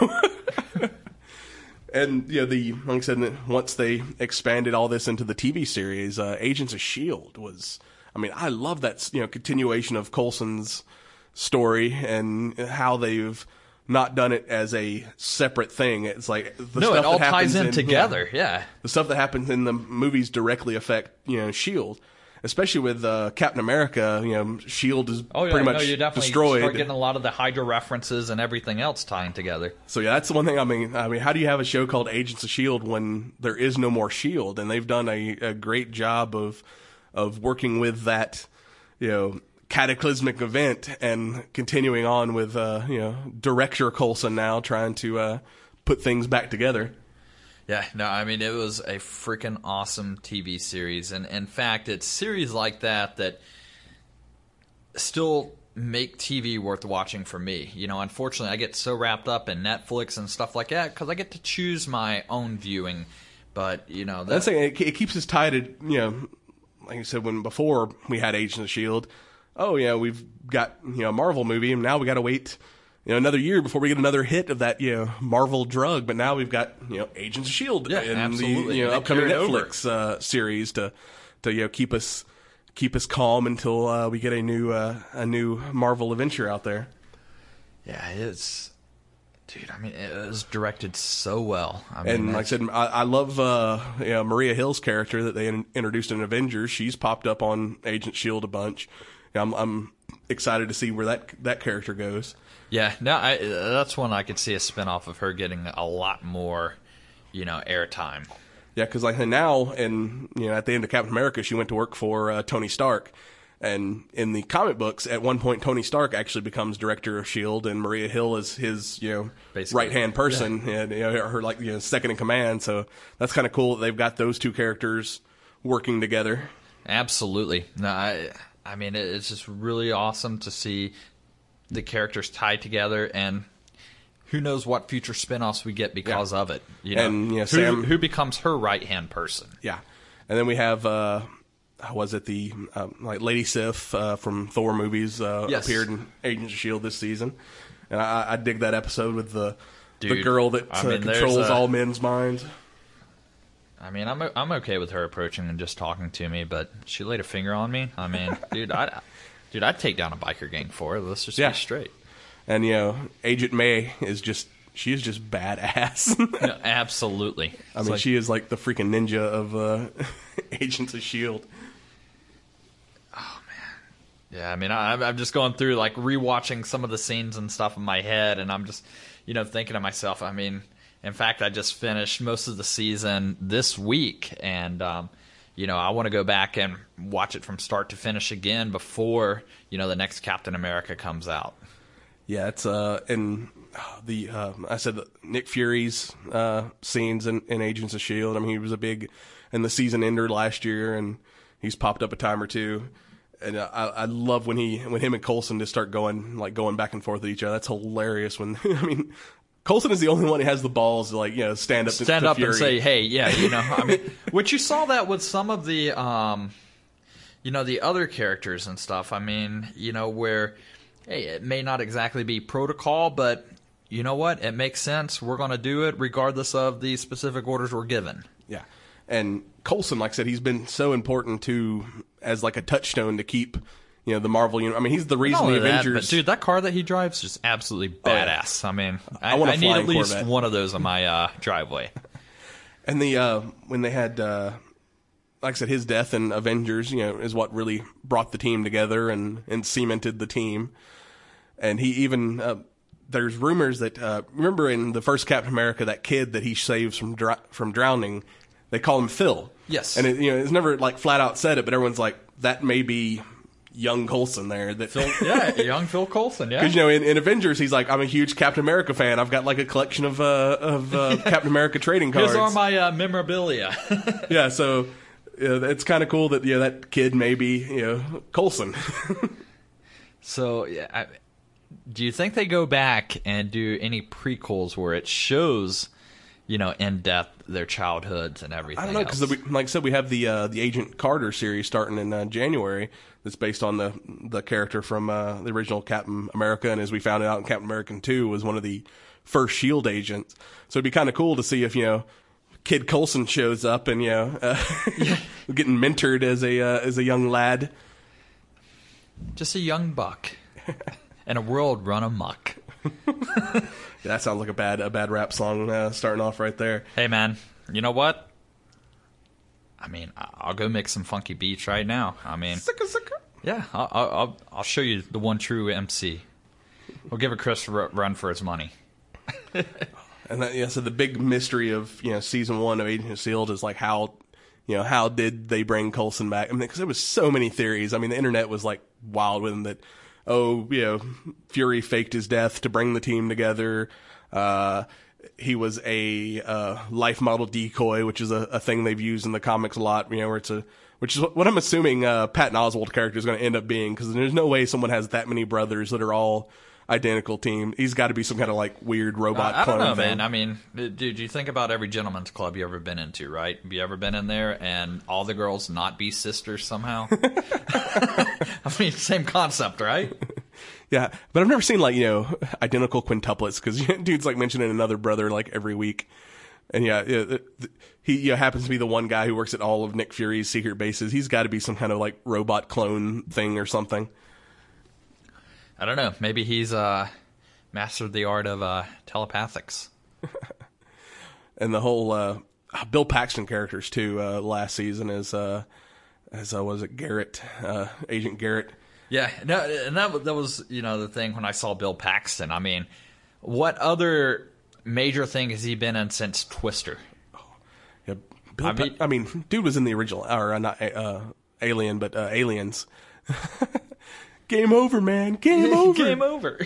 And like I said, once they expanded all this into the TV series, Agents of S.H.I.E.L.D. was. I mean, I love that continuation of Coulson's story and how they've not done it as a separate thing. It's like it all ties in together. Yeah, the stuff that happens in the movies directly affect S.H.I.E.L.D., especially with Captain America. S.H.I.E.L.D. is pretty much you definitely destroyed. Start getting a lot of the Hydra references and everything else tying together. So yeah, that's the one thing. I mean, how do you have a show called Agents of S.H.I.E.L.D. when there is no more S.H.I.E.L.D.? And they've done a great job of working with that, cataclysmic event and continuing on with, Director Coulson now trying to put things back together. Yeah, no, I mean, it was a freaking awesome TV series. And in fact, it's series like that still make TV worth watching for me. Unfortunately, I get so wrapped up in Netflix and stuff like that because I get to choose my own viewing But that's saying it keeps us tied to like you said, when before we had Agents of S.H.I.E.L.D., we've got, a Marvel movie, and now we got to wait, another year before we get another hit of that, Marvel drug. But now we've got, Agents of S.H.I.E.L.D. and absolutely. the, upcoming Netflix series to keep us calm until we get a new Marvel adventure out there. Yeah, it's... Dude, I mean, it was directed so well. And like I said, I love Maria Hill's character that they introduced in Avengers. She's popped up on Agent S.H.I.E.L.D. a bunch. I'm excited to see where that character goes. Yeah, no, that's one I could see a spinoff of her getting a lot more, airtime. Yeah, because like now, and at the end of Captain America, she went to work for Tony Stark. And in the comic books, at one point, Tony Stark actually becomes director of S.H.I.E.L.D., and Maria Hill is his, right-hand person, and her, second in command. So that's kind of cool that they've got those two characters working together. Absolutely. No, I mean, it's just really awesome to see the characters tied together, and who knows what future spinoffs we get because of it. And Sam, who becomes her right-hand person. Yeah. And then we have... was it the Lady Sif from Thor movies appeared in Agents of S.H.I.E.L.D. this season, and I dig that episode with the girl that controls all men's minds. I mean, I'm okay with her approaching and just talking to me, but she laid a finger on me. I mean, I'd take down a biker gang for her. Let's just be straight. And Agent May is just badass. Yeah, absolutely. I mean, she is like the freaking ninja of Agents of S.H.I.E.L.D. Oh, man. Yeah, I mean, I'm just going through, like, rewatching some of the scenes and stuff in my head, and I'm just, thinking to myself, I mean, in fact, I just finished most of the season this week, and, I want to go back and watch it from start to finish again before, the next Captain America comes out. Yeah, it's, and I said that Nick Fury's scenes in Agents of S.H.I.E.L.D., I mean, he was a big, and the season ended last year, and he's popped up a time or two. And I love when him and Coulson just start going back and forth with each other. That's hilarious. When I mean, Coulson is the only one who has the balls to stand up Fury. And say, hey, yeah, I mean, which you saw that with some of the the other characters and stuff. I mean, where hey, it may not exactly be protocol, but you know what? It makes sense. We're going to do it regardless of the specific orders we're given. Yeah. And Coulson, like I said, he's been so important as like a touchstone to keep, the Marvel universe. I mean, he's the reason the Avengers. But dude, that car that he drives is just absolutely badass. Oh, yeah. I mean, I need at least one of those on my driveway. And when they had, like I said, his death in Avengers, is what really brought the team together and cemented the team. And he even, there's rumors that, remember in the first Captain America, that kid that he saves from drowning, they call him Phil. Yes. And it's never like flat out said it, but everyone's like, that may be young Coulson there. That young Phil Coulson, yeah. Because, in Avengers, he's like, I'm a huge Captain America fan. I've got like a collection of Captain America trading cards. Here's all my memorabilia. Yeah, so it's kind of cool that, that kid may be, Coulson. So, yeah, do you think they go back and do any prequels where it shows, in depth their childhoods and everything? I don't know, because like I said, we have the Agent Carter series starting in January. That's based on the character from the original Captain America, and as we found out in Captain America 2, was one of the first S.H.I.E.L.D. agents. So it'd be kind of cool to see if Kid Coulson shows up and getting mentored as a young lad, just a young buck. And a world run amok. Yeah, that sounds like a bad rap song starting off right there. Hey, man, you know what? I mean, I'll go make some funky beats right now. I mean, yeah, I'll show you the one true MC. We'll give a Chris run for his money. And so the big mystery of season 1 of Agents of S.H.I.E.L.D. is like how did they bring Coulson back? I mean, because there was so many theories. I mean, the internet was like wild with them that. Fury faked his death to bring the team together. He was a life model decoy, which is a thing they've used in the comics a lot. Where which is what I'm assuming Patton Oswalt character is going to end up being, because there's no way someone has that many brothers that are all identical team. He's got to be some kind of like weird robot I clone don't know, thing. man. I mean, dude, you think about every gentleman's club you ever been into, right? Have you ever been in there and all the girls not be sisters somehow? I mean, same concept, right? Yeah, but I've never seen like, you know, identical quintuplets because dude's like mentioning another brother like every week. And he happens to be the one guy who works at all of Nick Fury's secret bases. He's got to be some kind of like robot clone thing or something. I don't know. Maybe he's mastered the art of telepathics. And the whole Bill Paxton characters too. Last season as was it Garrett, Agent Garrett. Yeah, no, and that was the thing when I saw Bill Paxton. I mean, what other major thing has he been in since Twister? Yeah, I mean, dude was in the original, or not Alien, but Aliens. Game over, man. Game over. Game over.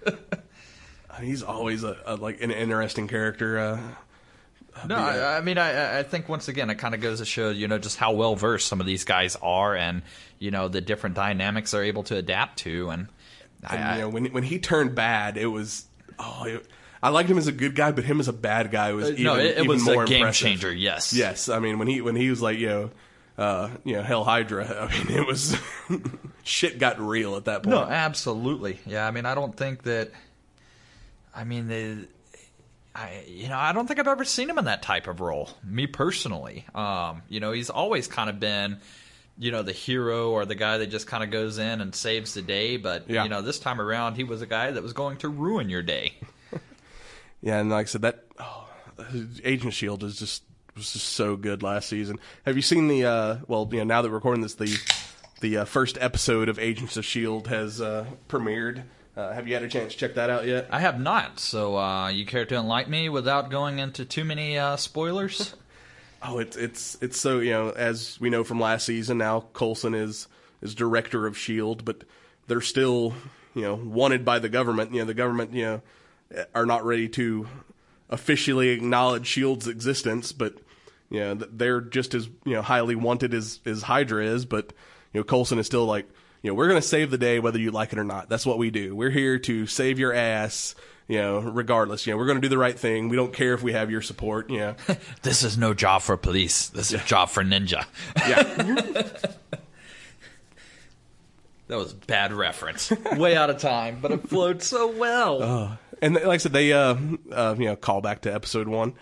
He's always like an interesting character. No, I mean, I think once again it kind of goes to show, just how well versed some of these guys are, and the different dynamics they're able to adapt to. And when he turned bad, it was I liked him as a good guy, but him as a bad guy was it was more a game impressive. changer. Yes, yes. I mean, when he was like Hell Hydra. I mean, it was shit got real at that point. No, absolutely. Yeah, I mean, I don't think that. I mean, I don't think I've ever seen him in that type of role. Me personally, he's always kind of been, the hero or the guy that just kind of goes in and saves the day. But this time around, he was a guy that was going to ruin your day. Yeah, and like I said, that Agent of S.H.I.E.L.D. was just so good last season. Have you seen the now that we're recording this, the first episode of Agents of S.H.I.E.L.D. has premiered. Have you had a chance to check that out yet? I have not. So you care to enlighten me without going into too many spoilers? Oh, it's so, as we know from last season, now Coulson is director of S.H.I.E.L.D., but they're still, wanted by the government. The government, are not ready to officially acknowledge S.H.I.E.L.D.'s existence, but, they're just as, highly wanted as Hydra is, but, Coulson is still like, we're going to save the day whether you like it or not. That's what we do. We're here to save your ass, regardless. We're going to do the right thing. We don't care if we have your support, This is no job for police. This is a job for ninja. Yeah. That was a bad reference. Way out of time, but it flowed so well. And like I said, they, call back to episode 1.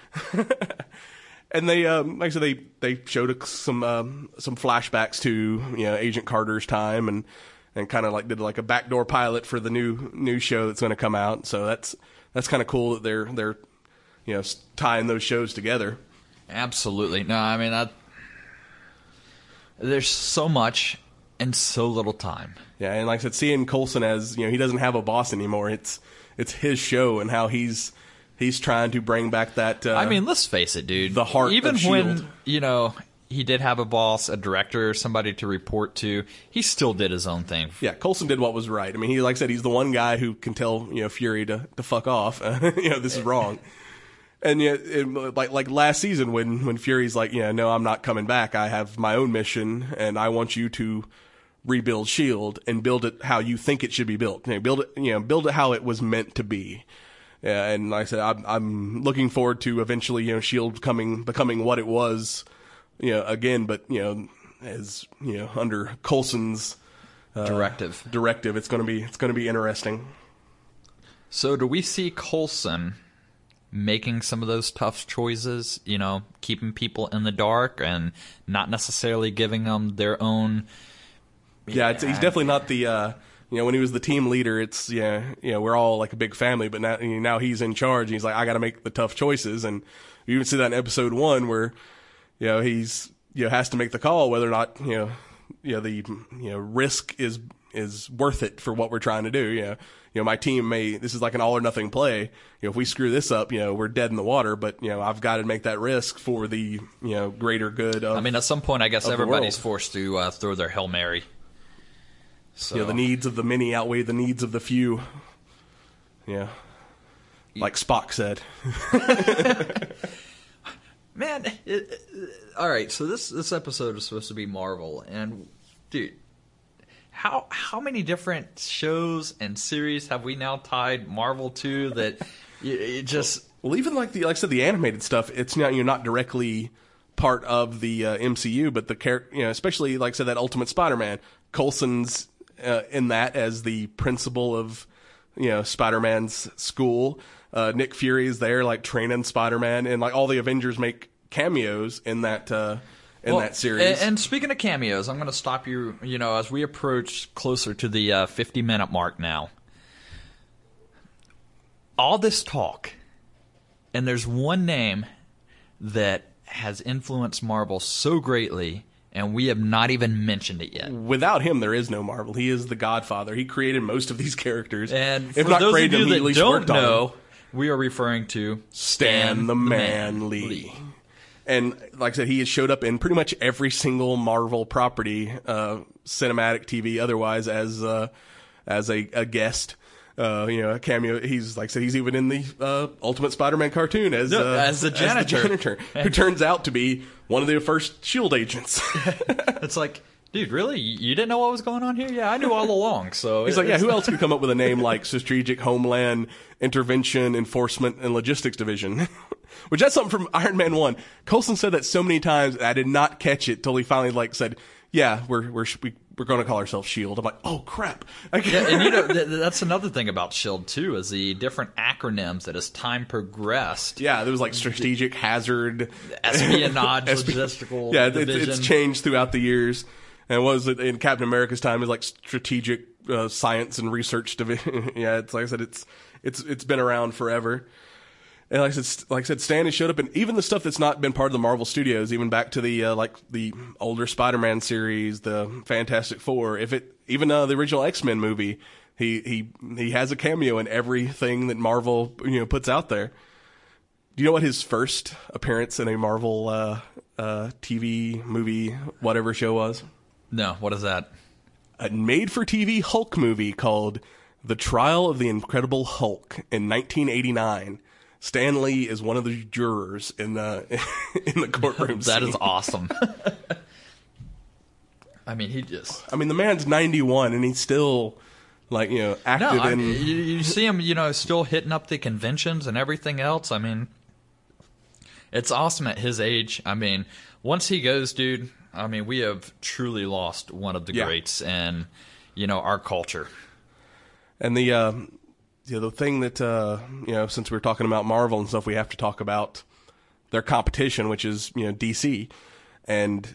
And they, like I said, they showed some flashbacks to, Agent Carter's time and kind of like did like a backdoor pilot for the new show that's going to come out. So that's kind of cool that they're tying those shows together. Absolutely. No, I mean, there's so much in so little time. Yeah. And like I said, seeing Coulson as, he doesn't have a boss anymore. It's his show and how he's trying to bring back that. I mean, let's face it, dude. The heart even of when S.H.I.E.L.D. He did have a boss, a director, somebody to report to, he still did his own thing. Yeah, Coulson did what was right. I mean, like I said, he's the one guy who can tell Fury to fuck off. This is wrong. And like last season when Fury's like, no, I'm not coming back. I have my own mission, and I want you to rebuild S.H.I.E.L.D. and build it how you think it should be built. Build it how it was meant to be. Yeah, and like I said, I'm looking forward to eventually, S.H.I.E.L.D. becoming what it was, again, but as under Coulson's directive, it's going to be interesting. So, do we see Coulson making some of those tough choices? Keeping people in the dark and not necessarily giving them their own. Yeah, he's definitely not the. When he was the team leader, it's, we're all like a big family, but now he's in charge and he's like, I got to make the tough choices. And you even see that in episode 1 where, he's, has to make the call whether or not, the risk is worth it for what we're trying to do. My team this is like an all or nothing play. If we screw this up, we're dead in the water, but, I've got to make that risk for the, greater good of, I mean, at some point, I guess everybody's forced to throw their Hail Mary. So. The needs of the many outweigh the needs of the few. Yeah. Like Spock said. Man, all right, so this episode is supposed to be Marvel, and dude, how many different shows and series have we now tied Marvel to that it just... Well, even like I said, the animated stuff, it's not, not directly part of the MCU, but the character, especially like I said, that Ultimate Spider-Man, Coulson's in that as the principal of, Spider-Man's school. Nick Fury is there, like training Spider-Man, and like all the Avengers make cameos in that that series. And speaking of cameos, I'm going to stop you. As we approach closer to the 50-minute mark now, all this talk, and there's one name that has influenced Marvel so greatly, and we have not even mentioned it yet. Without him, there is no Marvel. He is the Godfather. He created most of these characters. And if for not those created of you them, he at that least don't worked on know, them. we are referring to Stan the Man Lee. And like I said, he has showed up in pretty much every single Marvel property, cinematic, TV, otherwise, as a guest. A cameo. He's like I said, he's even in the Ultimate Spider-Man cartoon as the janitor, who turns out to be one of the first S.H.I.E.L.D. agents. It's like, dude, really? You didn't know what was going on here? Yeah, I knew all along. So he's like, yeah, who else could come up with a name like Strategic Homeland Intervention Enforcement and Logistics Division? Which that's something from Iron Man 1. Coulson said that so many times, I did not catch it till he finally said, yeah, we're going to call ourselves S.H.I.E.L.D. I'm like, oh, crap. Yeah, and that's another thing about S.H.I.E.L.D. too, is the different acronyms that as time progressed. Yeah, there was like Strategic Hazard. Espionage, Logistical Division. It's changed throughout the years. And what was it in Captain America's time? It was like Strategic Science and Research Division. Yeah, it's like I said, it's been around forever. And like I said, Stan has showed up in even the stuff that's not been part of the Marvel Studios, even back to the the older Spider-Man series, the Fantastic Four. Even the original X-Men movie, he has a cameo in everything that Marvel puts out there. Do you know what his first appearance in a Marvel TV movie whatever show was? No, what is that? A made-for-TV Hulk movie called The Trial of the Incredible Hulk in 1989. Stan Lee is one of the jurors in the courtroom scene. That is awesome. I mean, the man's 91 and he's still active in. You see him, still hitting up the conventions and everything else. I mean, it's awesome at his age. I mean, once he goes, dude. I mean, we have truly lost one of the greats in, our culture. And the thing that, since we're talking about Marvel and stuff, we have to talk about their competition, which is, DC. And,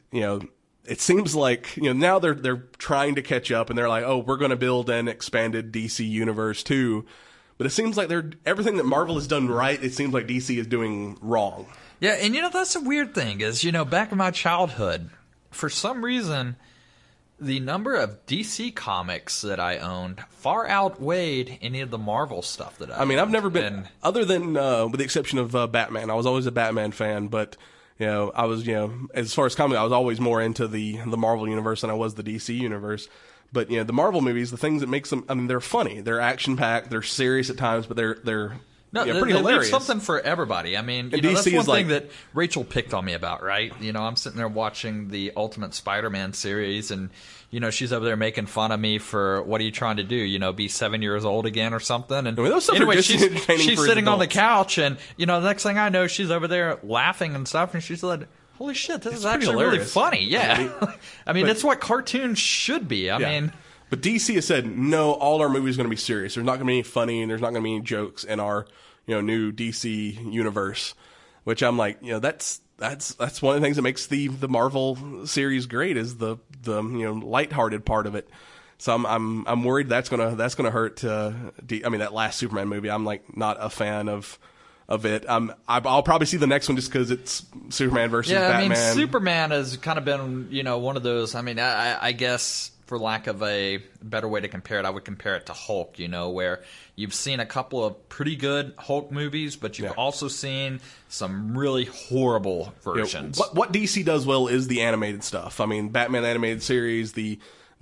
it seems like, now they're trying to catch up and they're like, oh, we're going to build an expanded DC universe too. But it seems like everything that Marvel has done right, it seems like DC is doing wrong. Yeah, and that's a weird thing is, back in my childhood, for some reason, the number of DC comics that I owned far outweighed any of the Marvel stuff that I owned. mean, I've never been, other than, with the exception of Batman, I was always a Batman fan, but, I was, as far as comics, I was always more into the Marvel universe than I was the DC universe. But, the Marvel movies, the things that makes them, they're funny. They're action-packed, they're serious at times, but they're pretty hilarious. There's something for everybody. I mean, that's one thing that Rachel picked on me about, right? I'm sitting there watching the Ultimate Spider-Man series, and, she's over there making fun of me for, what are you trying to do? Be 7 years old again or something? And anyway, she's sitting on the couch, and, the next thing I know, she's over there laughing and stuff, and she's like, holy shit, this is actually really funny. Yeah. That's what cartoons should be. I mean... But DC has said, no, all our movies are going to be serious. There's not going to be any funny and there's not going to be any jokes in our, new DC universe, which I'm like, that's one of the things that makes the Marvel series great is the lighthearted part of it. So I'm worried that's going to hurt that last Superman movie. I'm like not a fan of it. I'll probably see the next one just because it's Superman versus Batman. I mean, Superman has kind of been, one of those. I mean, I guess for lack of a better way to compare it, I would compare it to Hulk, where you've seen a couple of pretty good Hulk movies, but you've also seen some really horrible versions. What DC does well is the animated stuff. I mean, Batman animated series, the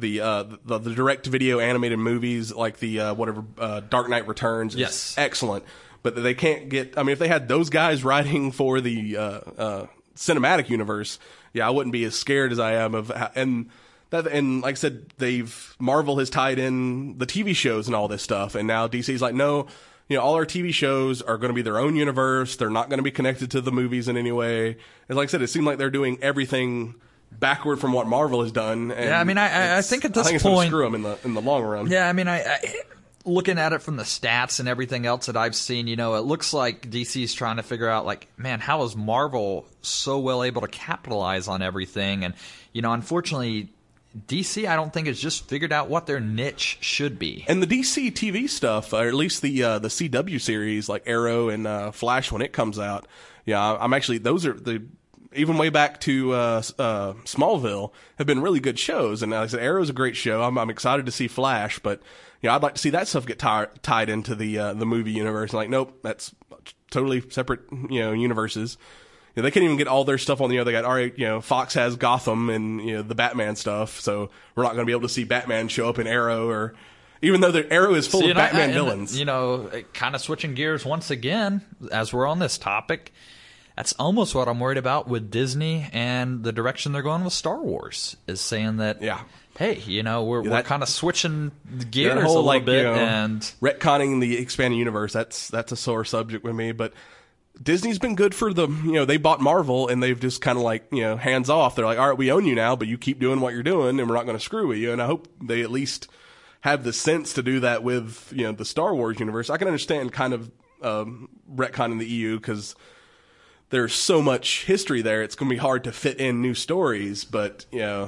direct-to-video animated movies like the Dark Knight Returns is excellent. But they can't get... if they had those guys writing for the cinematic universe, I wouldn't be as scared as I am of... And and like I said, Marvel has tied in the TV shows and all this stuff, and now DC's like, no, all our TV shows are going to be their own universe. They're not going to be connected to the movies in any way. And like I said, it seemed like they're doing everything backward from what Marvel has done. And yeah, I mean, I think at this it's point, going to screw them in the long run. Yeah, I mean, I looking at it from the stats and everything else that I've seen, it looks like DC's trying to figure out, like, man, how is Marvel so well able to capitalize on everything? And, unfortunately, DC, I don't think, has just figured out what their niche should be. And the DC TV stuff, or at least the CW series, like Arrow and Flash, when it comes out, I'm actually, those are even way back to Smallville, have been really good shows. And like I said, Arrow's a great show. I'm excited to see Flash, but I'd like to see that stuff get tied into the movie universe. And like, nope, that's totally separate, universes. They can't even get all their stuff on the other. They got, all right, Fox has Gotham and, the Batman stuff. So we're not going to be able to see Batman show up in Arrow, or even though the Arrow is full of Batman villains. Kind of switching gears once again, as we're on this topic, that's almost what I'm worried about with Disney and the direction they're going with Star Wars, is saying that, hey, we're kind of switching gears a little bit, and retconning the expanded universe. That's a sore subject with me, but Disney's been good for they bought Marvel, and they've just kind of hands off. They're like, all right, we own you now, but you keep doing what you're doing, and we're not going to screw with you. And I hope they at least have the sense to do that with, the Star Wars universe. I can understand kind of retconning the EU, because there's so much history there. It's going to be hard to fit in new stories, but,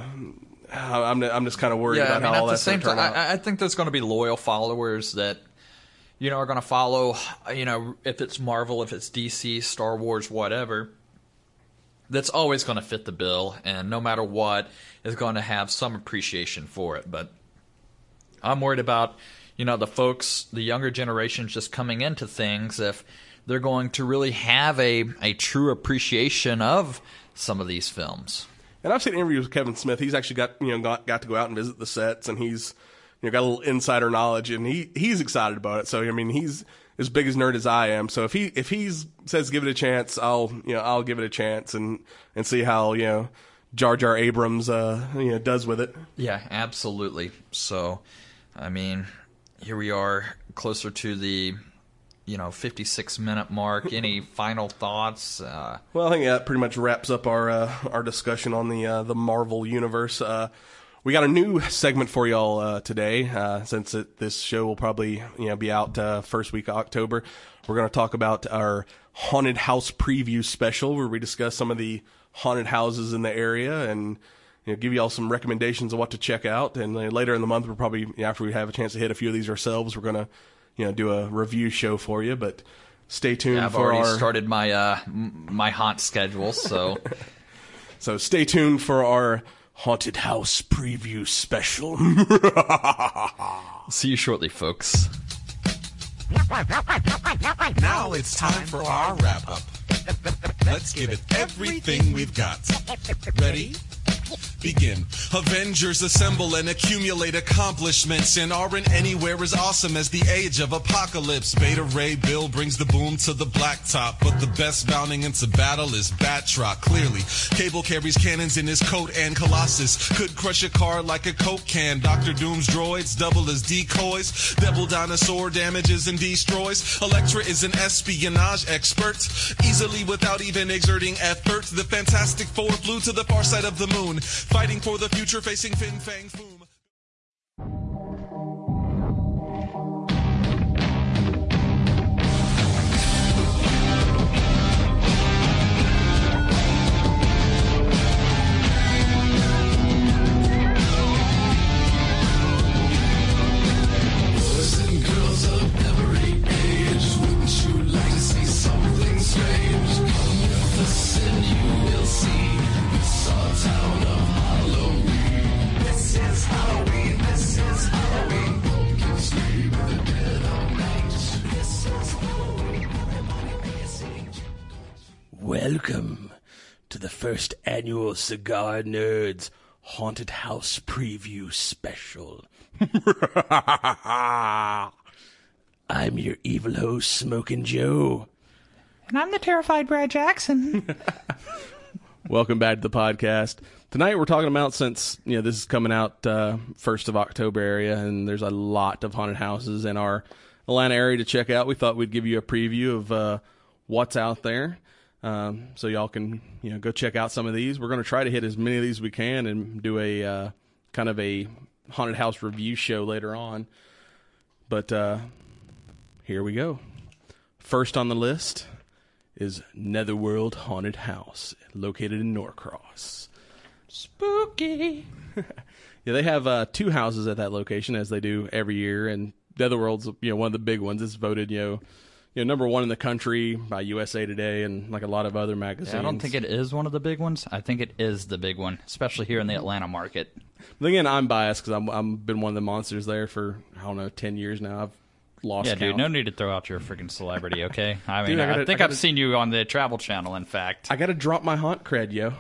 I'm just kind of worried about how all that's going to turn out. I think there's going to be loyal followers that, are going to follow, if it's Marvel, if it's DC, Star Wars, whatever, that's always going to fit the bill, and no matter what, is going to have some appreciation for it. But I'm worried about, the folks, the younger generations just coming into things, if they're going to really have a true appreciation of some of these films. And I've seen interviews with Kevin Smith. He's actually got to go out and visit the sets, and he's got a little insider knowledge, and he's excited about it. So I mean, he's as big as nerd as I am. So if he says give it a chance, I'll give it a chance and see how Jar Jar Abrams does with it. Yeah, absolutely. So I mean, here we are closer to the 56-minute mark. Any final thoughts? Well, I think that pretty much wraps up our discussion on the Marvel universe. We got a new segment for y'all today, since this show will probably be out first week of October. We're going to talk about our haunted house preview special, where we discuss some of the haunted houses in the area and give y'all some recommendations of what to check out. And later in the month, we'll probably, after we have a chance to hit a few of these ourselves, we're going to do a review show for you. But stay tuned. I've already started my my haunt schedule, so so stay tuned for our haunted house preview special. See you shortly, folks. Now it's time for our wrap-up. Let's give it everything we've got. Ready? Begin. Avengers assemble and accumulate accomplishments and aren't anywhere as awesome as the age of apocalypse. Beta Ray Bill brings the boom to the blacktop, but the best bounding into battle is Batroc. Clearly, Cable carries cannons in his coat, and Colossus could crush a car like a Coke can. Dr. Doom's droids double as decoys. Devil Dinosaur damages and destroys. Elektra is an espionage expert, easily without even exerting effort. The Fantastic Four flew to the far side of the moon, fighting for the future, facing Fin Fang Foom. Boys and girls of every age, wouldn't you like to see something strange? Come with us and you will see this our town of Halloween. This is Halloween, this is Halloween. Pumpkins scream with the dead of night. This is Halloween, everybody be a sing. Welcome to the first annual Cigar Nerds Haunted House Preview Special. I'm your evil host, Smokin' Joe. And I'm the terrified Brad Jackson. Welcome back to the podcast. Tonight we're talking about, since this is coming out 1st of October area, and there's a lot of haunted houses in our Atlanta area to check out. We thought we'd give you a preview of what's out there, so y'all can go check out some of these. We're going to try to hit as many of these as we can and do a kind of a haunted house review show later on. But here we go. First on the list is Netherworld Haunted House, located in Norcross. Spooky. Yeah, they have 2 houses at that location, as they do every year, and Netherworld's one of the big ones. It's voted number 1 in the country by USA Today and like a lot of other magazines. Yeah, I don't think it is one of the big ones. I think it is the big one, especially here in the Atlanta market. But again, I'm biased because I've been one of the monsters there for 10 years now. I've lost count. Dude, no need to throw out your freaking celebrity, okay? I mean, Dude, I think I've seen you on the Travel Channel, in fact. I got to drop my haunt cred, yo.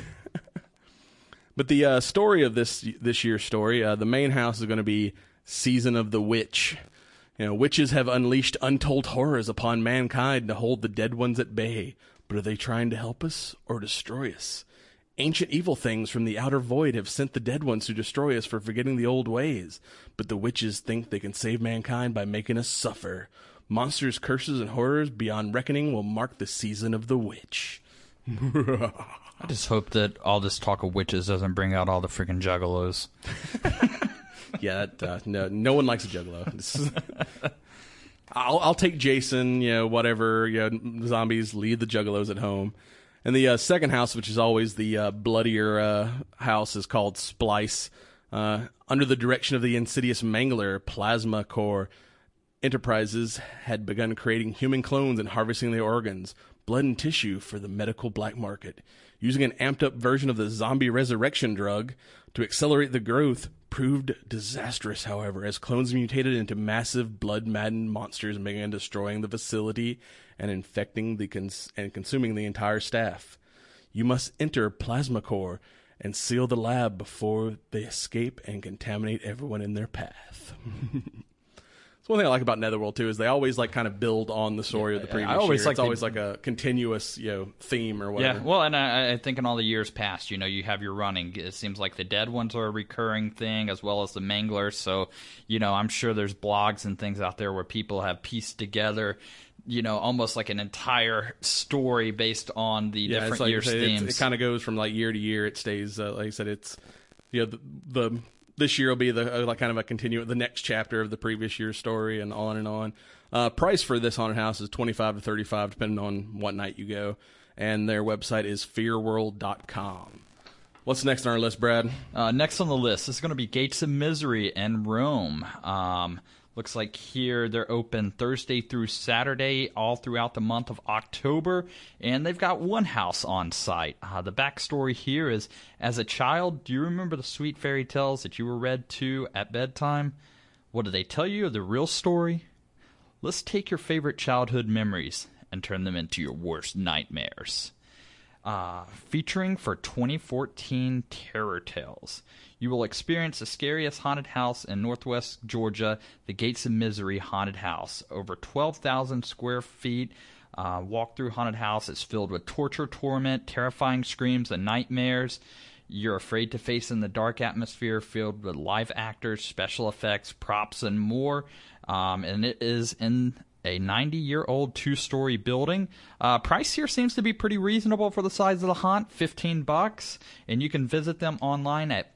But the story of this year's story, the main house is going to be Season of the Witch. Witches have unleashed untold horrors upon mankind to hold the dead ones at bay. But are they trying to help us or destroy us? Ancient evil things from the outer void have sent the dead ones to destroy us for forgetting the old ways. But the witches think they can save mankind by making us suffer. Monsters, curses, and horrors beyond reckoning will mark the Season of the Witch. I just hope that all this talk of witches doesn't bring out all the freaking juggalos. Yeah, no one likes a juggalo. I'll take Jason, whatever, zombies, leave the juggalos at home. And the second house, which is always the bloodier house, is called Splice. Under the direction of the insidious Mangler, Plasma Core Enterprises had begun creating human clones and harvesting their organs, blood and tissue for the medical black market. Using an amped-up version of the zombie resurrection drug to accelerate the growth proved disastrous, however, as clones mutated into massive blood-maddened monsters and began destroying the facility and infecting and consuming the entire staff. You must enter Plasma Core and seal the lab before they escape and contaminate everyone in their path. One thing I like about Netherworld too is they always kind of build on the story of the previous year. It's always like a continuous theme or whatever. Yeah, well, and I think in all the years past, you have your running. It seems like the dead ones are a recurring thing, as well as the Manglers. So, I'm sure there's blogs and things out there where people have pieced together, almost like an entire story based on the different years' themes. It kind of goes from year to year. It stays, like I said, it's the this year will be the kind of a the next chapter of the previous year's story, and on and on. Price for this haunted house is $25 to $35, depending on what night you go. And their website is fearworld.com. What's next on our list, Brad? Next on the list is going to be Gates of Misery in Rome. Looks like here they're open Thursday through Saturday all throughout the month of October, and they've got one house on site. The backstory here is, as a child, do you remember the sweet fairy tales that you were read to at bedtime? What do they tell you of the real story? Let's take your favorite childhood memories and turn them into your worst nightmares. Featuring for 2014 Terror Tales. You will experience the scariest haunted house in Northwest Georgia, the Gates of Misery Haunted House. Over 12,000 square feet. Walk-through haunted house is filled with torture, torment, terrifying screams, and nightmares. You're afraid to face in the dark atmosphere filled with live actors, special effects, props, and more. And it is in a 90-year-old 2-story building. Price here seems to be pretty reasonable for the size of the haunt, $15, and you can visit them online at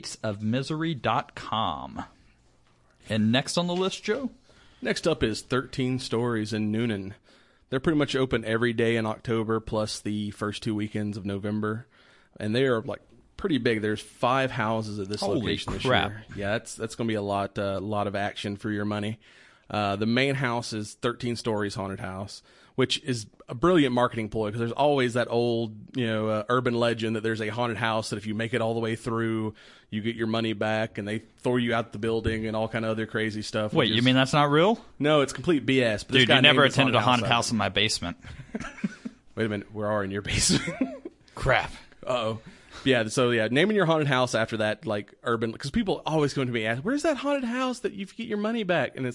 gatesofmisery.com. And next on the list, Joe? Next up is 13 Stories in Noonan. They're pretty much open every day in October, plus the first 2 weekends of November, and they are pretty big. There's 5 houses at this location this year. Yeah, that's going to be a lot of action for your money. The main house is 13 Stories Haunted House, which is a brilliant marketing ploy because there's always that old, urban legend that there's a haunted house that if you make it all the way through, you get your money back, and they throw you out the building and all kind of other crazy stuff. Wait, you mean that's not real? No, it's complete BS. But dude, you never attended a haunted house in my basement. Wait a minute, we are in your basement. Crap. Uh-oh. Yeah, so naming your haunted house after that, urban, because people always come to me and ask, where's that haunted house that you get your money back? And it's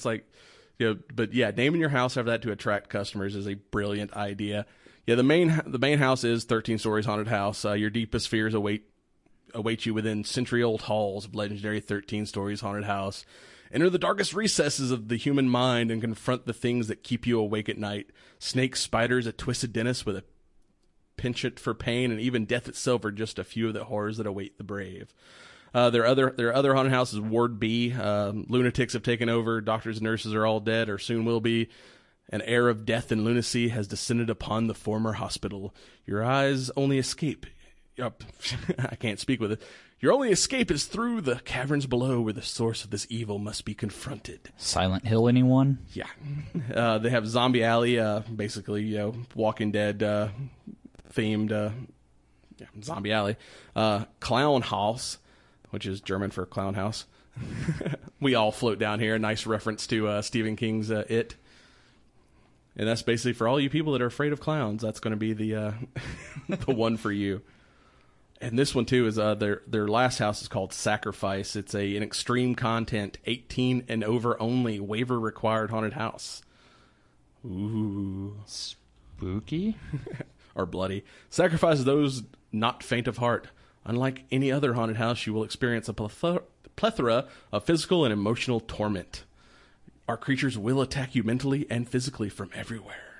naming your house after that to attract customers is a brilliant idea. Yeah, the main house is 13 Stories Haunted House. Your deepest fears await await you within century-old halls of legendary 13 Stories Haunted House. Enter the darkest recesses of the human mind and confront the things that keep you awake at night. Snakes, spiders, a twisted dentist with a penchant for pain, and even death itself are just a few of the horrors that await the brave. There are other haunted houses. Ward B, lunatics have taken over. Doctors and nurses are all dead, or soon will be. An air of death and lunacy has descended upon the former hospital. Your eyes only escape. I can't speak with it. Your only escape is through the caverns below, where the source of this evil must be confronted. Silent Hill, anyone? Yeah. They have Zombie Alley, basically, Walking Dead themed. Zombie Alley. Clown House, which is German for clown house. We all float down here. Nice reference to Stephen King's It. And that's basically for all you people that are afraid of clowns. That's going to be the the one for you. And this one too is their last house is called Sacrifice. It's an extreme content, 18 and over only, waiver required haunted house. Ooh, spooky or bloody. Sacrifice those not faint of heart. Unlike any other haunted house, you will experience a plethora of physical and emotional torment. Our creatures will attack you mentally and physically from everywhere.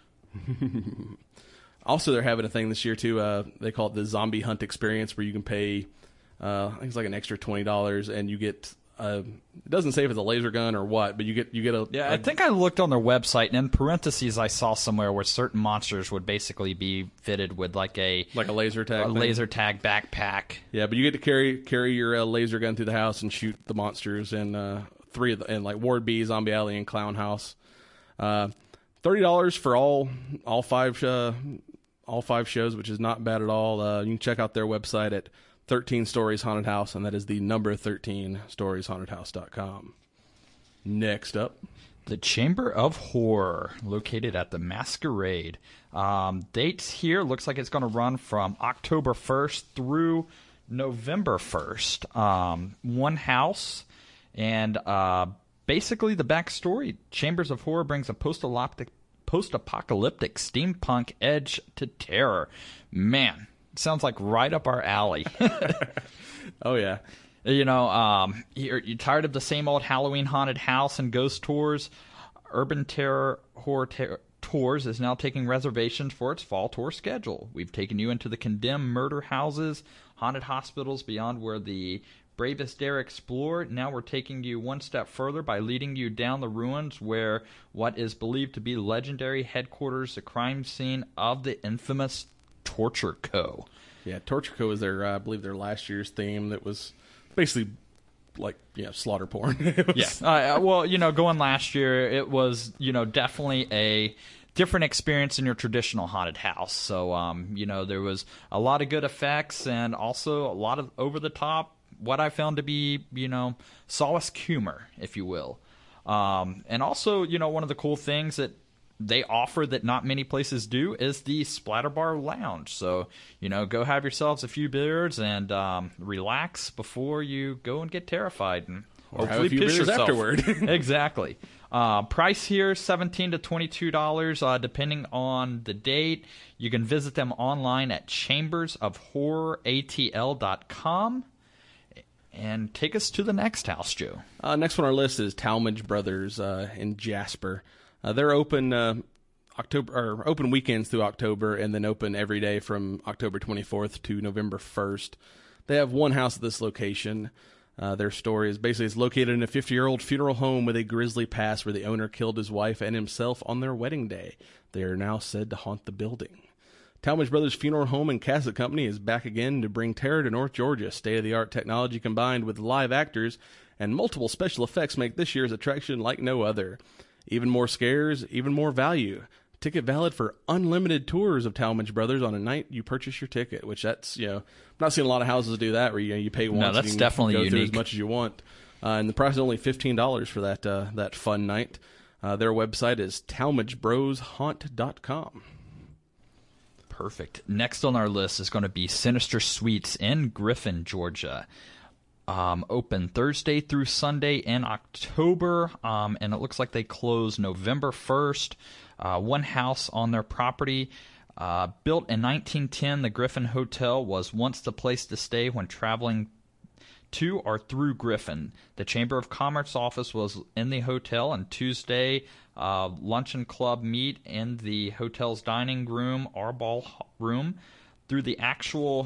Also, they're having a thing this year, too. They call it the Zombie Hunt Experience, where you can pay, I think it's like an extra $20, and you get, it doesn't say if it's a laser gun or what, but you get a... Yeah, I think I looked on their website, and in parentheses I saw somewhere where certain monsters would basically be fitted with like a laser tag laser tag backpack. Yeah, but you get to carry your laser gun through the house and shoot the monsters, and three of them, like Ward B, Zombie Alley, and Clown House. $30 for all five shows, which is not bad at all. You can check out their website at 13 Stories Haunted House, and that is the number 13 storieshauntedhouse.com. Next up, the Chamber of Horror, located at the Masquerade. Dates here looks like it's going to run from October 1st through November 1st. One house. And basically the backstory, Chambers of Horror brings a post-apocalyptic steampunk edge to terror. Man, sounds like right up our alley. Oh, yeah. You're tired of the same old Halloween haunted house and ghost tours? Urban Terror Horror Tours is now taking reservations for its fall tour schedule. We've taken you into the condemned murder houses, haunted hospitals beyond where the bravest dare explore. Now we're taking you one step further by leading you down the ruins where what is believed to be legendary headquarters, the crime scene of the infamous Torture Co. Yeah, Torture Co. is their, I believe, their last year's theme that was basically like, slaughter porn. Going last year, it was, definitely a different experience in your traditional haunted house. So, there was a lot of good effects and also a lot of over-the-top, what I found to be, solace humor, if you will. And also, one of the cool things that they offer that not many places do is the Splatter Bar Lounge. So, go have yourselves a few beers and relax before you go and get terrified and or have a few beers afterward. Exactly. Price here, $17 to $22, depending on the date. You can visit them online at chambersofhorroratl.com. And take us to the next house, Joe. Next on our list is Talmadge Brothers in Jasper. They're open open weekends through October, and then open every day from October 24th to November 1st. They have one house at this location. Their story is basically it's located in a 50-year-old funeral home with a grisly past where the owner killed his wife and himself on their wedding day. They are now said to haunt the building. Talmadge Brothers Funeral Home and Casket Company is back again to bring terror to North Georgia. State-of-the-art technology combined with live actors and multiple special effects make this year's attraction like no other. Even more scares, even more value. Ticket valid for unlimited tours of Talmadge Brothers on a night you purchase your ticket, which that's, I'm not seeing a lot of houses do that where you pay once no, that's and you can definitely go unique. through as much as you want. And the price is only $15 for that fun night. Their website is talmadgebroshaunt.com. Perfect. Next on our list is going to be Sinister Suites in Griffin, Georgia. Open Thursday through Sunday in October, and it looks like they close November 1st. One house on their property. Built in 1910, the Griffin Hotel was once the place to stay when traveling to or through Griffin. The Chamber of Commerce office was in the hotel, and Tuesday luncheon club meet in the hotel's dining room or ballroom. Though the actual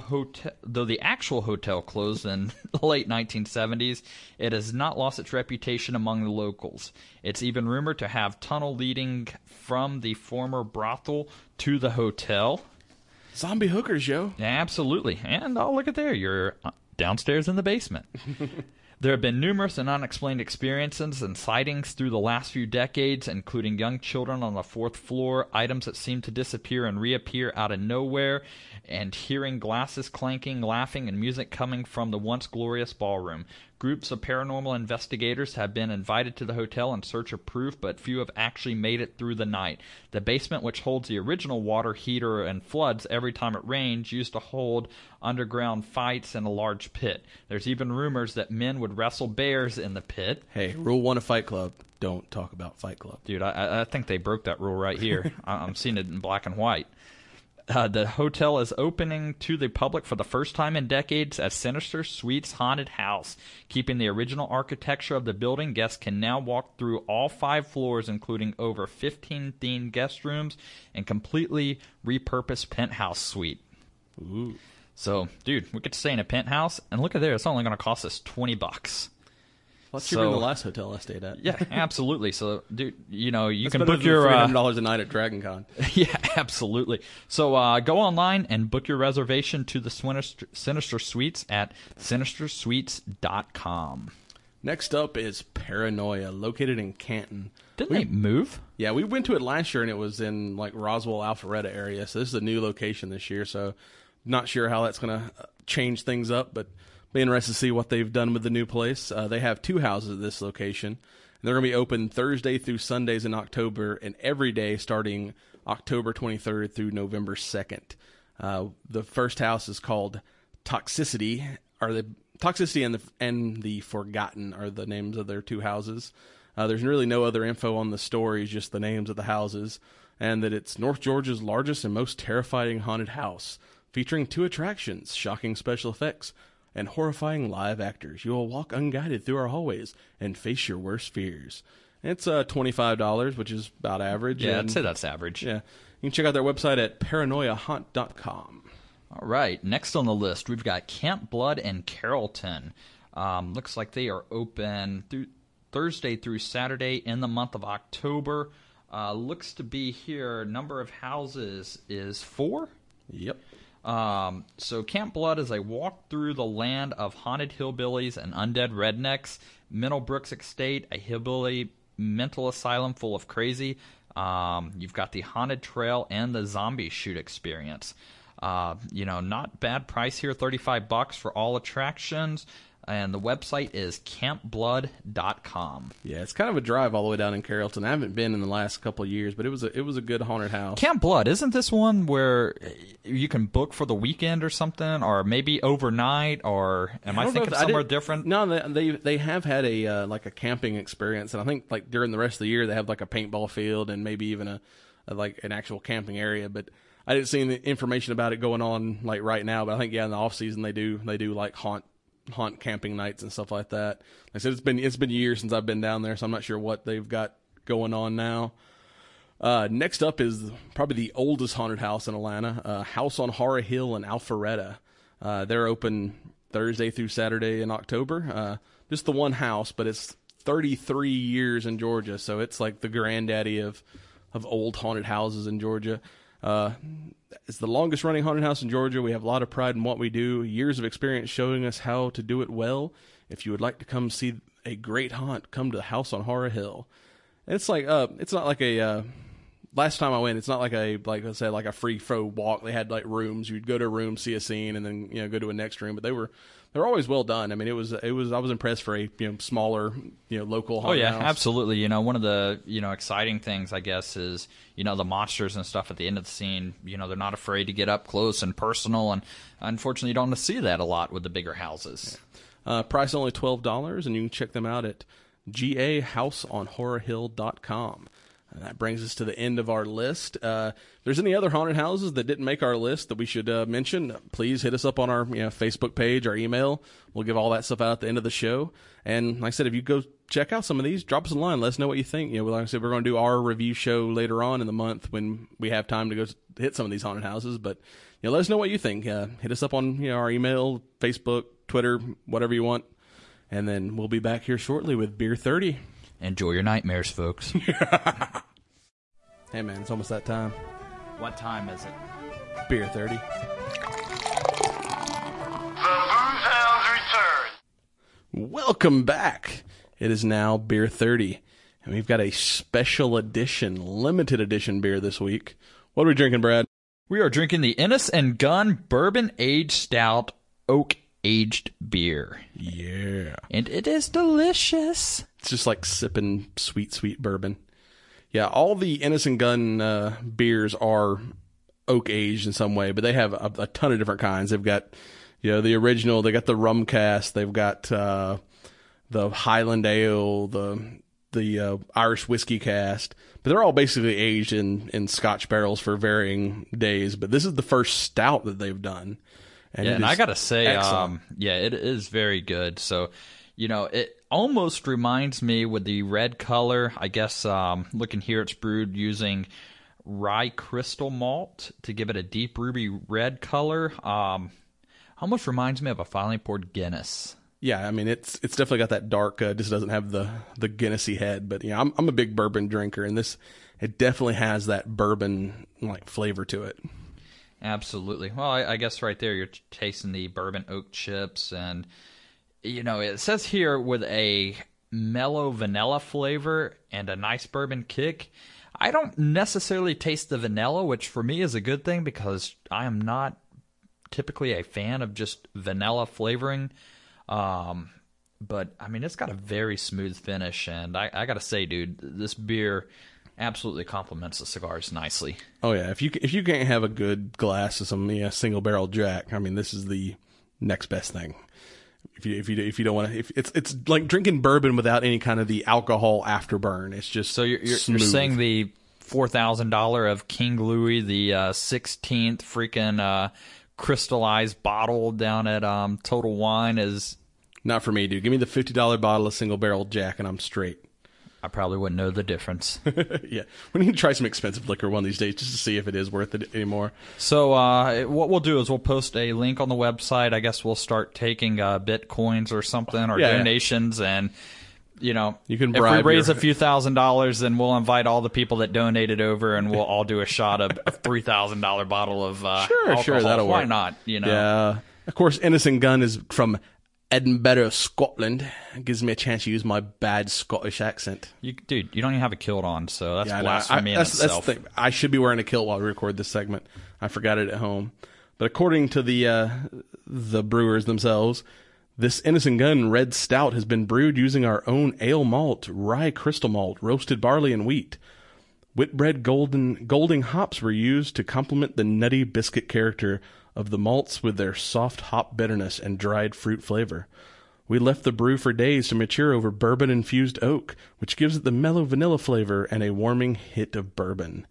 hotel closed in the late 1970s, it has not lost its reputation among the locals. It's even rumored to have tunnel leading from the former brothel to the hotel. Zombie hookers, yo. Yeah, absolutely. And oh, look at there. You're downstairs in the basement. There have been numerous and unexplained experiences and sightings through the last few decades, including young children on the fourth floor, items that seem to disappear and reappear out of nowhere, and hearing glasses clanking, laughing, and music coming from the once glorious ballroom. Groups of paranormal investigators have been invited to the hotel in search of proof, but few have actually made it through the night. The basement, which holds the original water heater and floods every time it rains, used to hold underground fights in a large pit. There's even rumors that men would wrestle bears in the pit. Hey, rule 1 of Fight Club, don't talk about Fight Club. Dude, I think they broke that rule right here. I'm seeing it in black and white. The hotel is opening to the public for the first time in decades as Sinister Suites Haunted House. Keeping the original architecture of the building, guests can now walk through all 5 floors, including over 15 themed guest rooms and completely repurposed penthouse suite. Ooh. So, dude, we get to stay in a penthouse, and look at there, it's only going to cost us $20. Well, that's cheaper than the last hotel I stayed at. Yeah, absolutely. So, dude, you know, you That's can better book than your $300 a night at Dragon Con. Yeah, absolutely. So go online and book your reservation to the Sinister Suites at sinistersuites.com. Next up is Paranoia, located in Canton. Didn't they move? Yeah, we went to it last year, and it was in like Roswell, Alpharetta area. So this is a new location this year. So not sure how that's going to change things up, but be interested to see what they've done with the new place. They have 2 houses at this location. And they're going to be open Thursday through Sundays in October, and every day starting October 23rd through November 2nd. The first house is called Toxicity, or the Toxicity and the Forgotten are the names of their 2 houses. There's really no other info on the stories, just the names of the houses, and that it's North Georgia's largest and most terrifying haunted house, featuring 2 attractions, shocking special effects, and horrifying live actors. You will walk unguided through our hallways and face your worst fears. It's $25, which is about average. Yeah, I'd say that's average. Yeah. You can check out their website at paranoiahaunt.com. All right, next on the list, we've got Camp Blood in Carrollton. Looks like they are open through Thursday through Saturday in the month of October. Looks to be here, number of houses is 4? Yep. So Camp Blood is a walk through the land of haunted hillbillies and undead rednecks. Middlebrooks Estate, a hillbilly mental asylum full of crazy. You've got the haunted trail and the zombie shoot experience. Not bad price here, $35 for all attractions. And the website is campblood.com. Yeah, it's kind of a drive all the way down in Carrollton. I haven't been in the last couple of years, but it was a good haunted house. Camp Blood, isn't this one where you can book for the weekend or something, or maybe overnight, or am I thinking somewhere different? No, they have had a like a camping experience, and I think like during the rest of the year they have like a paintball field and maybe even a like an actual camping area. But I didn't see any information about it going on like right now. But I think in the off season they do like haunt camping nights and stuff like that. Like I said, it's been years since I've been down there, so I'm not sure what they've got going on now. Next up is probably the oldest haunted house in Atlanta, House on Horror Hill in Alpharetta. They're open Thursday through Saturday in October. Just the one house, but it's 33 years in Georgia, so it's like the granddaddy of old haunted houses in Georgia. It's the longest running haunted house in Georgia. We have a lot of pride in what we do, years of experience showing us how to do it well. If you would like to come see a great haunt, come to the House on Horror Hill. It's like it's not like a last time I went, it's not like let's say like a free throw walk. They had like rooms. You'd go to a room, see a scene, and then go to a next room. But they're always well done. I mean, I was impressed for a smaller local haunted house. Absolutely. One of the exciting things I guess is the monsters and stuff at the end of the scene. They're not afraid to get up close and personal, and unfortunately you don't see that a lot with the bigger houses. Price only $12, and you can check them out at gahouseonhorrorhill.com. And that brings us to the end of our list. If there's any other haunted houses that didn't make our list that we should mention, please hit us up on our Facebook page, our email. We'll give all that stuff out at the end of the show. And like I said, if you go check out some of these, drop us a line. Let us know what you think. Like I said, we're going to do our review show later on in the month when we have time to go hit some of these haunted houses. But let us know what you think. Hit us up on our email, Facebook, Twitter, whatever you want. And then we'll be back here shortly with Beer 30. Enjoy your nightmares, folks. Hey, man, it's almost that time. What time is it? Beer 30. The Booze Hounds return. Welcome back. It is now Beer 30. And we've got a special edition, limited edition beer this week. What are we drinking, Brad? We are drinking the Innis & Gunn Bourbon Aged Stout Oak Aged Beer. Yeah. And it is delicious. It's just like sipping sweet, sweet bourbon. Yeah, all the Innis & Gunn beers are oak aged in some way, but they have a ton of different kinds. They've got, the original. They got the rum cast. They've got the Highland Ale, the Irish whiskey cast. But they're all basically aged in Scotch barrels for varying days. But this is the first stout that they've done. And I gotta say, excellent. it is very good. So, it almost reminds me with the red color. I guess looking here, it's brewed using rye crystal malt to give it a deep ruby red color. Almost reminds me of a finely poured Guinness. Yeah, I mean it's definitely got that dark. Just doesn't have the Guinnessy head, but I'm a big bourbon drinker, and it definitely has that bourbon like flavor to it. Absolutely. Well, I guess right there you're tasting the bourbon oak chips, and it says here with a mellow vanilla flavor and a nice bourbon kick. I don't necessarily taste the vanilla, which for me is a good thing because I am not typically a fan of just vanilla flavoring. But I mean, it's got a very smooth finish, and I gotta say, dude, this beer absolutely complements the cigars nicely. Oh yeah, if you can't have a good glass of some single barrel Jack, I mean, this is the next best thing. If you don't want to, if it's like drinking bourbon without any kind of the alcohol afterburn. It's just so you're saying the $4,000 of King Louis, the 16th freaking crystallized bottle down at Total Wine is not for me, dude. Give me the $50 bottle of single barrel Jack, and I'm straight. I probably wouldn't know the difference. Yeah. We need to try some expensive liquor one of these days just to see if it is worth it anymore. So what we'll do is we'll post a link on the website. I guess we'll start taking Bitcoins or something or donations. And, you can if we bribe raise a few $1,000s, then we'll invite all the people that donated over and we'll all do a shot of a $3,000 bottle of alcohol. Sure, that'll work. Why not? Yeah. Of course, Innis & Gunn is from Edinburgh, Scotland. It gives me a chance to use my bad Scottish accent. Dude, you don't even have a kilt on, so that's blasphemy in itself. That's the thing. I should be wearing a kilt while we record this segment. I forgot it at home. But according to the brewers themselves, this Innis & Gunn Red Stout has been brewed using our own ale malt, rye crystal malt, roasted barley, and wheat. Whitbread Golding hops were used to complement the nutty biscuit character of the malts with their soft hop bitterness and dried fruit flavor. We left the brew for days to mature over bourbon-infused oak, which gives it the mellow vanilla flavor and a warming hit of bourbon.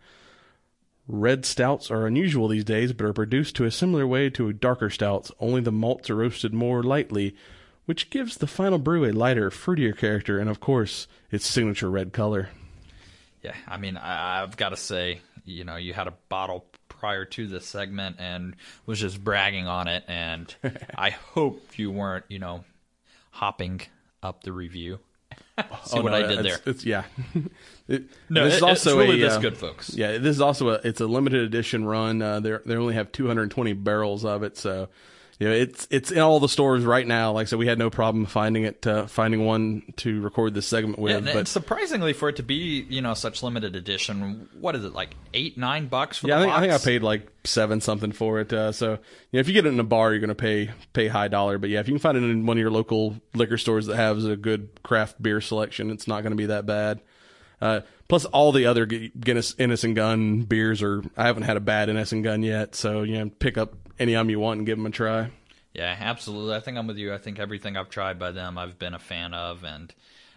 Red stouts are unusual these days, but are produced to a similar way to darker stouts, only the malts are roasted more lightly, which gives the final brew a lighter, fruitier character and, of course, its signature red color. Yeah, I mean, I've got to say, you had a bottle prior to this segment and was just bragging on it, and I hope you weren't, hopping up the review. See what I did there. It's really this good, folks. Yeah, this is also it's a limited edition run. They only have 220 barrels of it, so it's in all the stores right now. Like I said, we had no problem finding one to record this segment with. Yeah, but surprisingly, for it to be such limited edition, what is it, like $8-9 for the box? I think I paid like $7 something for it. So if you get it in a bar, you're going to pay high dollar. But yeah, if you can find it in one of your local liquor stores that has a good craft beer selection, it's not going to be that bad. Plus, all the other Innis & Gunn beers I haven't had a bad Innis & Gunn yet. So pick up any of them you want and give them a try. Yeah, absolutely. I think I'm with you. I think everything I've tried by them, I've been a fan of, and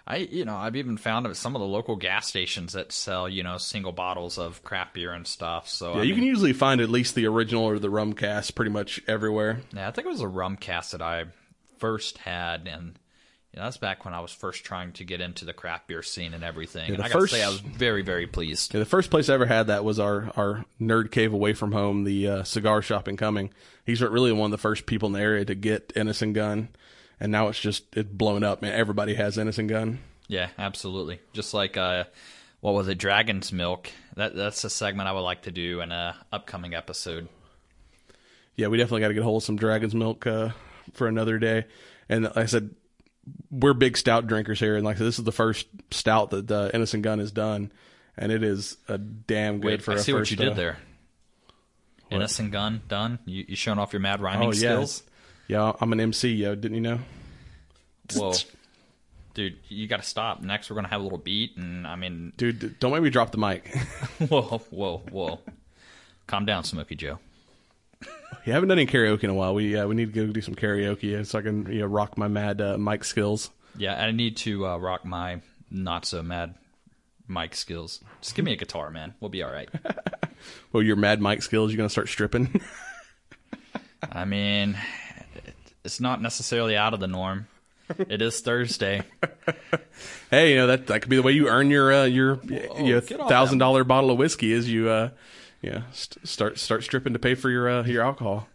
I've even found at some of the local gas stations that sell, single bottles of craft beer and stuff. So Yeah, you can usually find at least the original or the rum cast pretty much everywhere. Yeah, I think it was a rum cast that I first had, and that's back when I was first trying to get into the craft beer scene and everything. And I gotta say, I was very, very pleased. Yeah, the first place I ever had that was our nerd cave away from home, the cigar shop in Cumming. He's really one of the first people in the area to get Innocent Gun, and now it's blown up, man. Everybody has Innocent Gun. Yeah, absolutely. Just like, what was it, Dragon's Milk. That's a segment I would like to do in an upcoming episode. Yeah, we definitely got to get a hold of some Dragon's Milk for another day. And like I said, we're big stout drinkers here, and like I said, this is the first stout that Innocent Gun has done, and it is a damn good for a first. I see what you did there. What? Innocent Gun done? You showing off your mad rhyming skills? Yeah, I'm an MC, yo. Didn't you know? Whoa. Dude, you got to stop. Next, we're going to have a little beat, and I mean... Dude, don't make me drop the mic. Whoa. Calm down, Smokey Joe. You haven't done any karaoke in a while. We need to go do some karaoke so I can rock my mad mic skills. Yeah, I need to rock my not-so-mad mic skills. Just give me a guitar, man. We'll be all right. Well, your mad mic skills, you going to start stripping? I mean... It's not necessarily out of the norm. It is Thursday. Hey, that could be the way you earn your $1,000 bottle of whiskey is you start stripping to pay for your alcohol.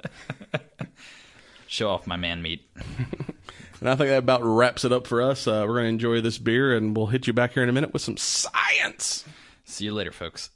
Show off my man meat. And I think that about wraps it up for us. We're going to enjoy this beer, and we'll hit you back here in a minute with some science. See you later, folks.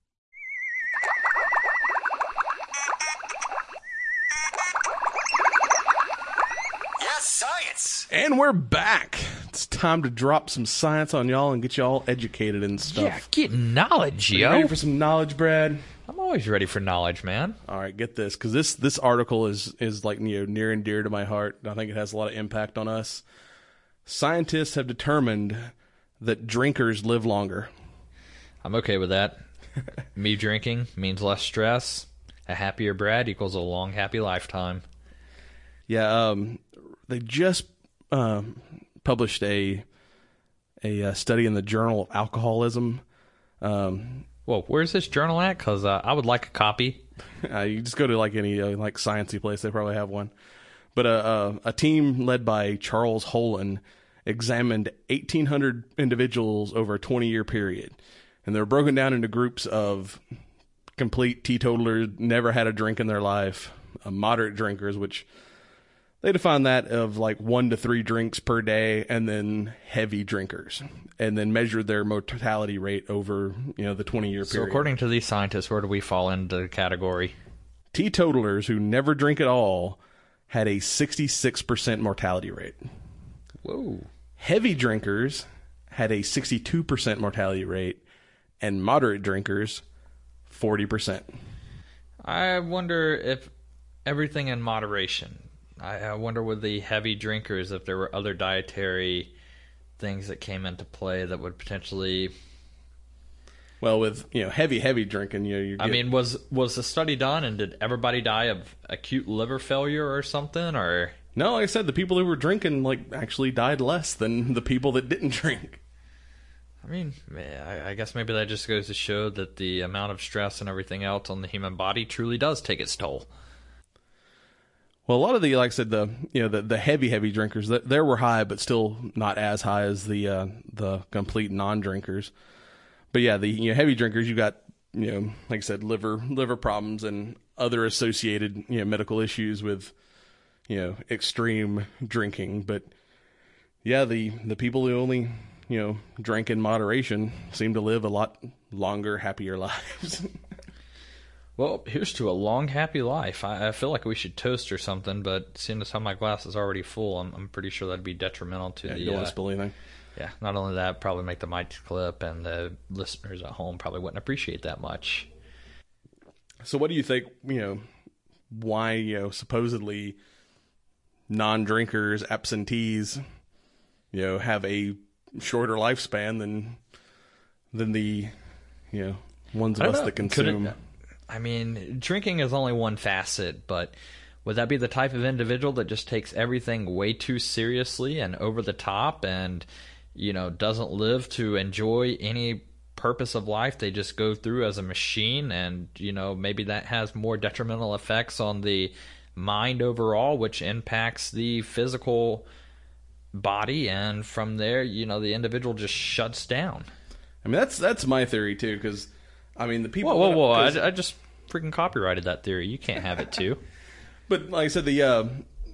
Science! And we're back. It's time to drop some science on y'all and get y'all educated and stuff. Yeah, get knowledge, yo. Ready for some knowledge, Brad? I'm always ready for knowledge, man. All right, get this, because this article is like near and dear to my heart. I think it has a lot of impact on us. Scientists have determined that drinkers live longer. I'm okay with that. Me drinking means less stress. A happier Brad equals a long, happy lifetime. Yeah, they just published a study in the Journal of Alcoholism. Well, where's this journal at? Because I would like a copy. You just go to like any like sciencey place; they probably have one. But a team led by Charles Holan examined 1,800 individuals over a 20-year period, and they're broken down into groups of complete teetotalers, never had a drink in their life, moderate drinkers, which they define that of like 1 to 3 drinks per day, and then heavy drinkers, and then measured their mortality rate over the 20-year period. So according to these scientists, where do we fall into the category? Teetotalers who never drink at all had a 66% mortality rate. Whoa. Heavy drinkers had a 62% mortality rate, and moderate drinkers 40%. I wonder if everything in moderation. I wonder with the heavy drinkers if there were other dietary things that came into play that would potentially... Well, with heavy drinking, I mean, was the study done, and did everybody die of acute liver failure or something, or... No, like I said, the people who were drinking actually died less than the people that didn't drink. I mean, I guess maybe that just goes to show that the amount of stress and everything else on the human body truly does take its toll. Well, a lot of the, like I said, the heavy drinkers, there were high, but still not as high as the complete non-drinkers. But yeah, the heavy drinkers, you got like I said, liver problems and other associated medical issues with extreme drinking. But yeah, the people who only drank in moderation seem to live a lot longer, happier lives. Well, here's to a long, happy life. I feel like we should toast or something, but seeing as how my glass is already full, I'm pretty sure that'd be detrimental to the... You don't want to spill anything. Yeah, not only that, probably make the mic clip, and the listeners at home probably wouldn't appreciate that much. So what do you think, why, supposedly non-drinkers, absentees, have a shorter lifespan than the, ones of us that consume? I mean, drinking is only one facet, but would that be the type of individual that just takes everything way too seriously and over the top and doesn't live to enjoy any purpose of life. They just go through as a machine, and maybe that has more detrimental effects on the mind overall, which impacts the physical body, and from there the individual just shuts down. I mean, that's my theory too, because I mean the people. Whoa! I just freaking copyrighted that theory. You can't have it too. But like I said, the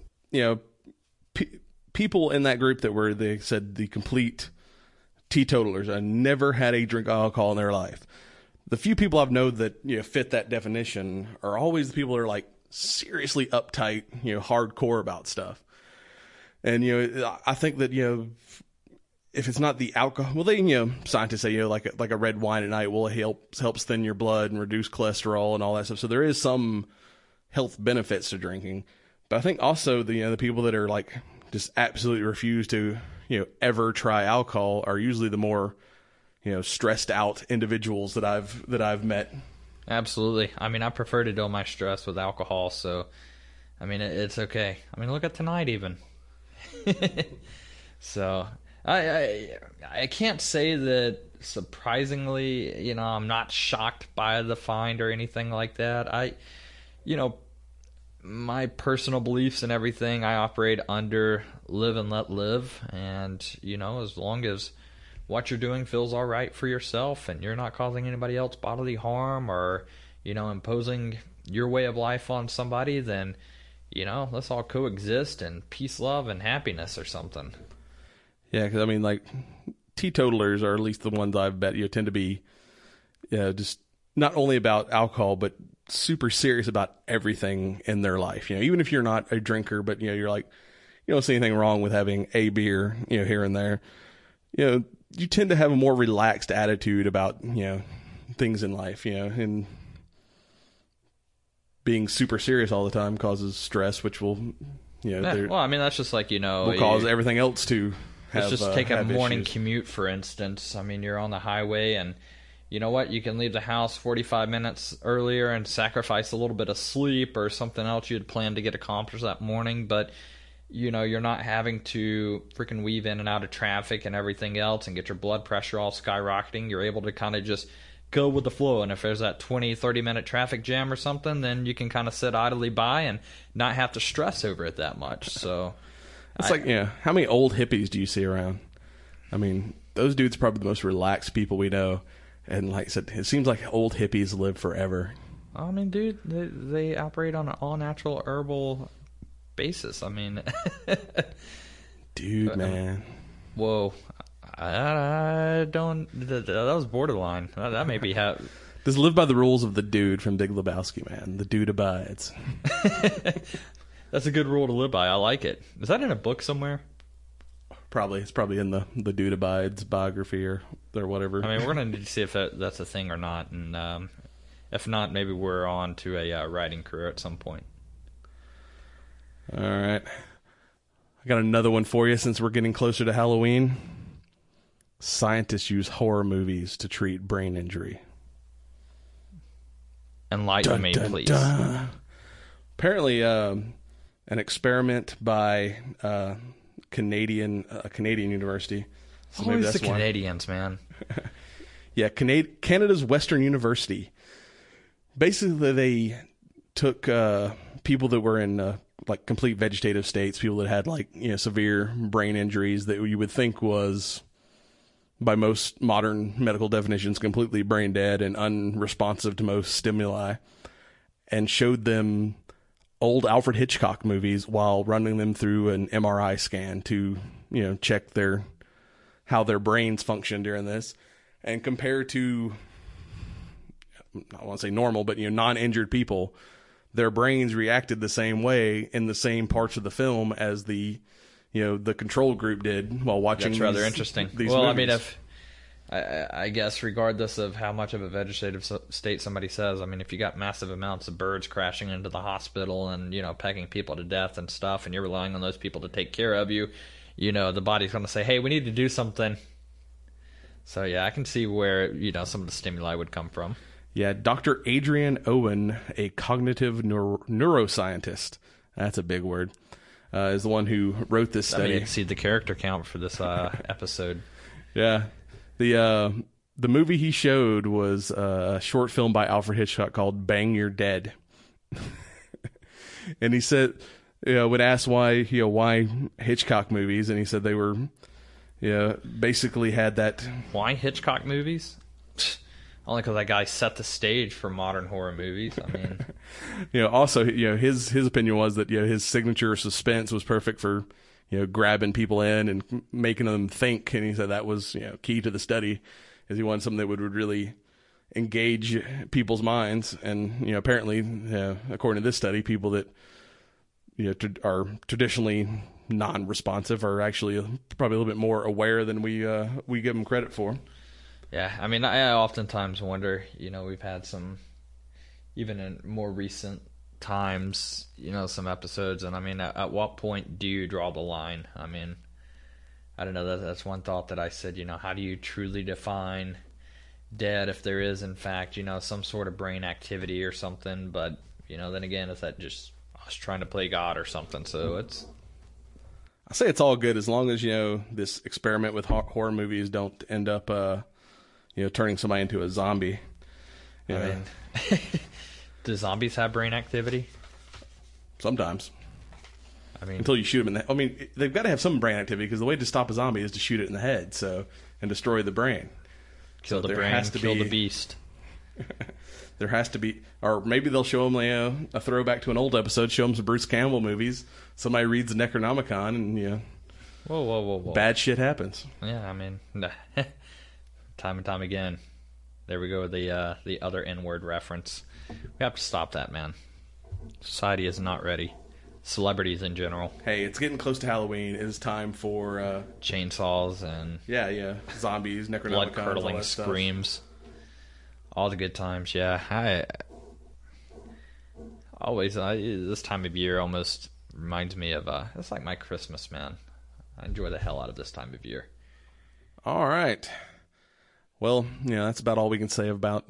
people in that group that were, they said, the complete teetotalers, I never had a drink of alcohol in their life. The few people I've known that fit that definition are always the people that are like seriously uptight, hardcore about stuff. And I think that if it's not the alcohol, well, they scientists say like a red wine at night will helps thin your blood and reduce cholesterol and all that stuff. So there is some health benefits to drinking. But I think also the people that are like just absolutely refuse to ever try alcohol are usually the more stressed out individuals that I've met. Absolutely. I mean, I prefer to dull my stress with alcohol, so I mean it's okay. I mean, look at tonight even. So I can't say that surprisingly, I'm not shocked by the find or anything like that. My personal beliefs and everything, I operate under live and let live. And, as long as what you're doing feels all right for yourself and you're not causing anybody else bodily harm or, imposing your way of life on somebody, then, let's all coexist in peace, love, and happiness or something. Yeah, because, I mean, like, teetotalers are at least the ones I've bet tend to be just not only about alcohol, but super serious about everything in their life. Even if you're not a drinker, but you're like, you don't see anything wrong with having a beer, here and there. You tend to have a more relaxed attitude about things in life. And being super serious all the time causes stress, which will well, I mean, that's just like will cause everything else to have. Let's just take a morning issues. commute, for instance. I mean, you're on the highway and. You know what? You can leave the house 45 minutes earlier and sacrifice a little bit of sleep or something else you had planned to get accomplished that morning, but you're not having to freaking weave in and out of traffic and everything else and get your blood pressure all skyrocketing. You're able to kind of just go with the flow, and if there's that 20-30 minute traffic jam or something, then you can kind of sit idly by and not have to stress over it that much. So it's how many old hippies do you see around? I mean, those dudes are probably the most relaxed people we know. And like I said, it seems like old hippies live forever. I mean, dude, they operate on an all-natural herbal basis. I mean... Dude, man. Whoa. I don't... That was borderline. That may be how... Just live by the rules of the dude from Big Lebowski, man. The dude abides. That's a good rule to live by. I like it. Is that in a book somewhere? Probably. It's probably in the Dude Abides biography or whatever. I mean, we're going to need to see if that's a thing or not. And if not, maybe we're on to a writing career at some point. All right. I got another one for you since we're getting closer to Halloween. Scientists use horror movies to treat brain injury. Enlighten me, please. Dun. Apparently, an experiment by... Canadian university. So always the Canadians, man. Yeah, Canada's Western University. Basically, they took people that were in like complete vegetative states, people that had like severe brain injuries that you would think was, by most modern medical definitions, completely brain dead and unresponsive to most stimuli, and showed them old Alfred Hitchcock movies while running them through an MRI scan to, check how their brains function during this, and compare to, I want to say normal, but non-injured people, their brains reacted the same way in the same parts of the film as the control group did while watching. That's rather interesting. These well, movies. I mean, I guess regardless of how much of a vegetative state somebody says, I mean, if you got massive amounts of birds crashing into the hospital and, pecking people to death and stuff, and you're relying on those people to take care of you, the body's going to say, hey, we need to do something. So, yeah, I can see where, some of the stimuli would come from. Yeah, Dr. Adrian Owen, a cognitive neuroscientist, that's a big word, is the one who wrote this I study. mean, exceed the character count for this episode. Yeah. The movie he showed was a short film by Alfred Hitchcock called Bang You're Dead. And he said, when asked why Hitchcock movies, and he said they were, basically had that. Why Hitchcock movies? Only because that guy set the stage for modern horror movies. I mean, also, his opinion was that his signature suspense was perfect for grabbing people in and making them think. And he said that was key to the study, is he wanted something that would really engage people's minds. And apparently, according to this study, people that are traditionally non-responsive are actually probably a little bit more aware than we give them credit for. Yeah, I mean, I oftentimes wonder, we've had some, even in more recent times, some episodes, and I mean, at what point do you draw the line? I mean, I don't know, that's one thought that I said, how do you truly define dead if there is, in fact, some sort of brain activity or something, but, then again, is that just us trying to play God or something? So it's... I say it's all good as long as, this experiment with horror movies don't end up... turning somebody into a zombie. I mean, do zombies have brain activity? Sometimes. I mean, until you shoot them in the... I mean, they've got to have some brain activity, because the way to stop a zombie is to shoot it in the head, and destroy the brain. Kill the brain, kill the beast. There has to be... Or maybe they'll show them a throwback to an old episode, show them some Bruce Campbell movies. Somebody reads the Necronomicon, and, Whoa. bad shit happens. Yeah, I mean... Time and time again. There we go with the other N-word reference. We have to stop that, man. Society is not ready. Celebrities in general. Hey, it's getting close to Halloween. It is time for... chainsaws and... Yeah. Zombies, Necronomicon, blood-curdling screams. All the good times, yeah. This time of year almost reminds me of... it's like my Christmas, man. I enjoy the hell out of this time of year. All right. Well, that's about all we can say about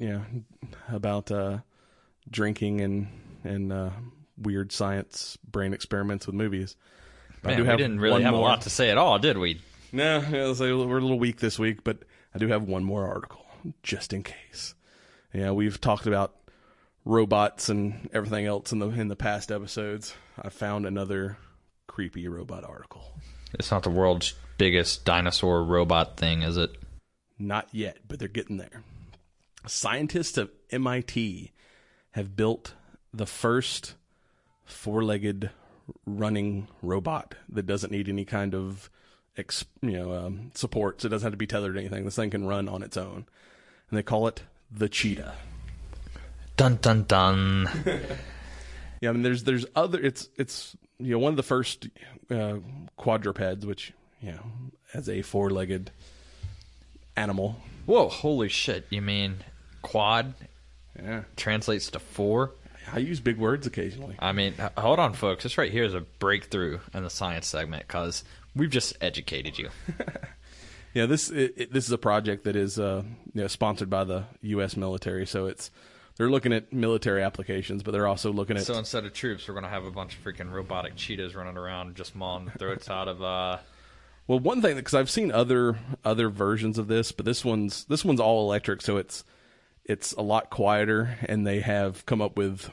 drinking and weird science brain experiments with movies. Man, we didn't really have a lot to say at all, did we? No, we're a little weak this week, but I do have one more article, just in case. Yeah, we've talked about robots and everything else in the past episodes. I found another creepy robot article. It's not the world's biggest dinosaur robot thing, is it? Not yet, but they're getting there. Scientists of MIT have built the first four-legged running robot that doesn't need any kind of support. So it doesn't have to be tethered to anything. This thing can run on its own, and they call it the cheetah. Dun dun dun. Yeah, I mean, there's other. It's one of the first quadrupeds, which as a four-legged animal. Whoa, holy shit. You mean quad? Yeah. Translates to four? I use big words occasionally. I mean, hold on, folks. This right here is a breakthrough in the science segment, because we've just educated you. Yeah, this is a project that is sponsored by the U.S. military, so they're looking at military applications, but they're also looking at... So instead of troops, we're going to have a bunch of freaking robotic cheetahs running around just mawing the throats out of... Well, one thing, because I've seen other versions of this, but this one's all electric, so it's a lot quieter, and they have come up with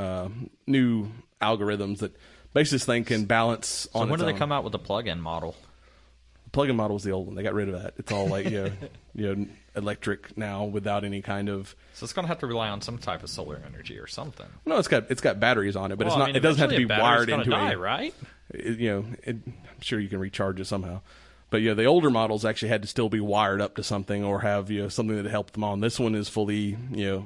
new algorithms that basically this thing can balance on its own. So when do they come out with the plug-in model? The plug-in model was the old one. They got rid of that. It's all like electric now without any kind of... So it's going to have to rely on some type of solar energy or something. No, it's got batteries on it, but it doesn't have to be wired into a... right? I'm sure you can recharge it somehow. But the older models actually had to still be wired up to something or have something that helped them on. This one is fully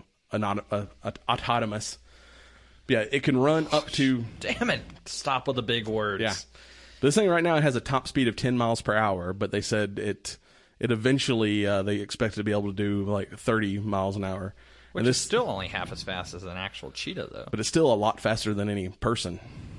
autonomous. Yeah, it can run up to... Damn it! Stop with the big words. Yeah, this thing right now it has a top speed of 10 miles per hour, but they said it eventually they expect to be able to do like 30 miles an hour. Which is still only half as fast as an actual cheetah, though. But it's still a lot faster than any person.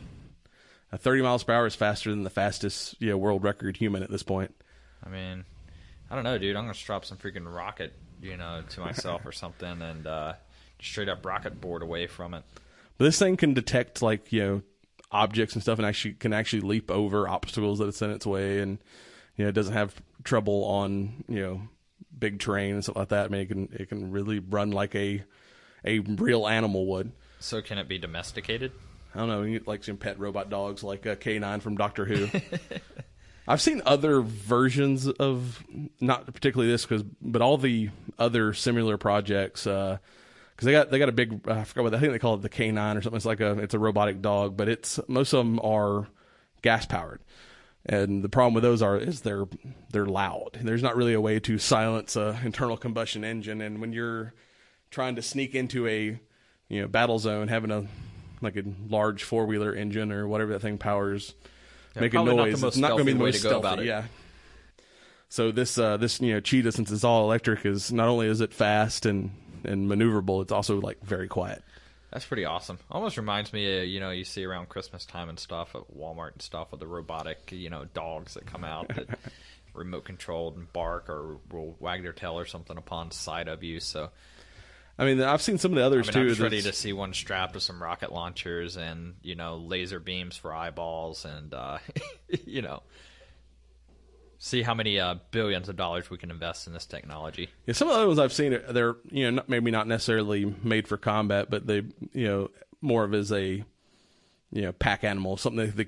30 miles per hour is faster than the fastest world record human at this point. I mean, I don't know, dude. I'm going to strap some freaking rocket, to myself or something and straight up rocket board away from it. But this thing can detect, objects and stuff, and can actually leap over obstacles that it's in its way, and it doesn't have trouble on big terrain and stuff like that. I mean, it can really run like a real animal would. So can it be domesticated? I don't know. You get like some pet robot dogs, like K9 from Doctor Who. I've seen other versions of, not particularly this, but all the other similar projects. Because they got a big, I forgot I think they call it the K9 or something. It's a robotic dog, but most of them are gas powered. And the problem with those is they're loud. There's not really a way to silence a internal combustion engine. And when you're trying to sneak into a battle zone, having a large 4-wheeler engine or whatever that thing powers, making noise, it's not going to be the most stealthy. Yeah. So this Cheetah, since it's all electric, not only is it fast and maneuverable, it's also like very quiet. That's pretty awesome. Almost reminds me of, you see around Christmas time and stuff at Walmart and stuff with the robotic, dogs that come out that remote controlled and bark or will wag their tail or something upon sight of you. So, I mean, I've seen some of the others too. I'm just ready to see one strapped with some rocket launchers and, laser beams for eyeballs and, see how many billions of dollars we can invest in this technology. Yeah, some of the other ones I've seen, they're maybe not necessarily made for combat, but they more of as a pack animal, something that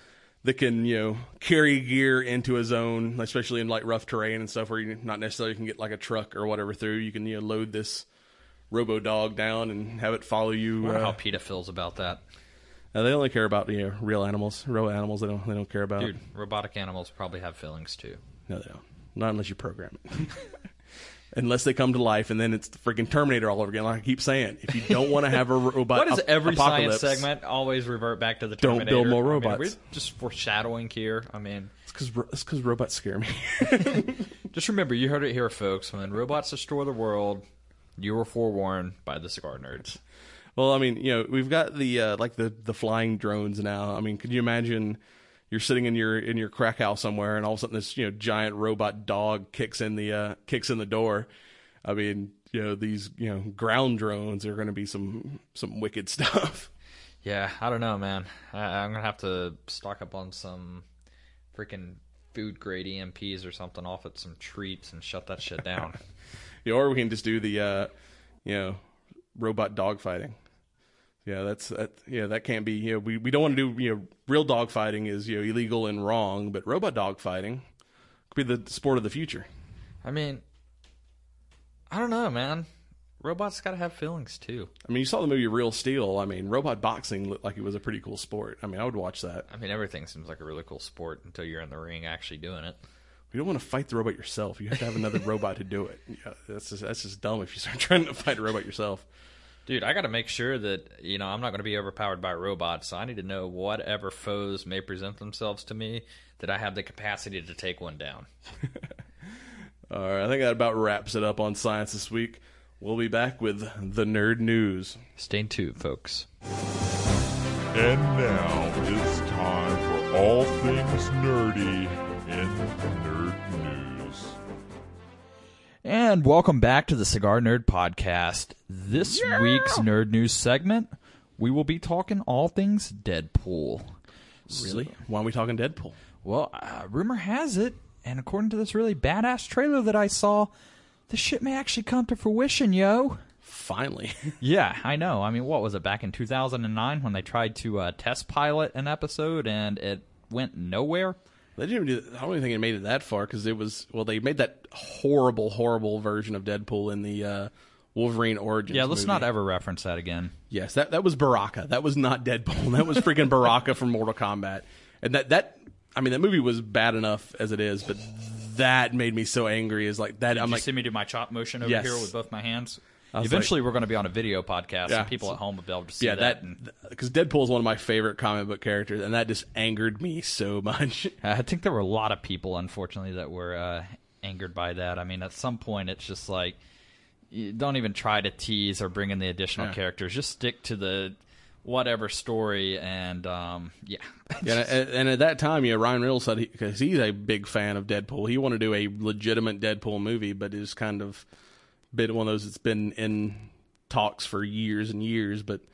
can carry gear into a zone, especially in like rough terrain and stuff where you not necessarily can get like a truck or whatever through. You can load this robo dog down and have it follow you. I wonder how PETA feels about that. They only care about real animals. Real animals they don't care about. Dude, robotic animals probably have feelings too. No, they don't. Not unless you program it. Unless they come to life, and then it's the freaking Terminator all over again. Like I keep saying, if you don't want to have a robot, what does every science segment always revert back to the Terminator? Don't build more robots. We're just foreshadowing here. I mean, it's because robots scare me. Just remember, you heard it here, folks. When robots destroy the world, you were forewarned by the Cigar Nerds. Well, I mean, we've got the flying drones now. I mean, could you imagine you're sitting in your crack house somewhere, and all of a sudden this giant robot dog kicks in the door? I mean, these ground drones are going to be some wicked stuff. Yeah, I don't know, man. I'm gonna have to stock up on some freaking food grade EMPs or something off at some treats and shut that shit down. Or we can just do the robot dog fighting. Yeah, that can't be. We don't want to do. Real dog fighting is illegal and wrong, but robot dog fighting could be the sport of the future. I mean, I don't know, man. Robots got to have feelings too. I mean, you saw the movie Real Steel. I mean, robot boxing looked like it was a pretty cool sport. I mean, I would watch that. I mean, everything seems like a really cool sport until you're in the ring actually doing it. You don't want to fight the robot yourself. You have to have another robot to do it. Yeah, that's just dumb if you start trying to fight a robot yourself. Dude, I got to make sure that, I'm not going to be overpowered by robots, so I need to know whatever foes may present themselves to me, that I have the capacity to take one down. All right, I think that about wraps it up on Science this week. We'll be back with the Nerd News. Stay tuned, folks. And now it's time for all things nerdy in Nerd News. And welcome back to the Cigar Nerd Podcast. This week's Nerd News segment, we will be talking all things Deadpool. Really? Why are we talking Deadpool? Well, rumor has it, and according to this really badass trailer that I saw, this shit may actually come to fruition, yo. Finally. Yeah, I know. I mean, what was it, back in 2009 when they tried to test pilot an episode and it went nowhere? They didn't even I don't even think it made it that far because they made that horrible version of Deadpool in the Wolverine Origins let's movie. Not ever reference that again. Yes, that was Baraka. That was not Deadpool. That was freaking Baraka from Mortal Kombat. And that movie was bad enough as it is, but that made me so angry. Is like that. Did you see me do my chop motion over here with both my hands? Eventually, we're going to be on a video podcast, and people at home will be able to see that. Because Deadpool is one of my favorite comic book characters, and that just angered me so much. I think there were a lot of people, unfortunately, that were angered by that. I mean, at some point, it's just like, you don't even try to tease or bring in the additional characters. Just stick to the whatever story, and and at that time, Ryan Reynolds said, because he's a big fan of Deadpool, he wanted to do a legitimate Deadpool movie, but is kind of been one of those that's been in talks for years and years, but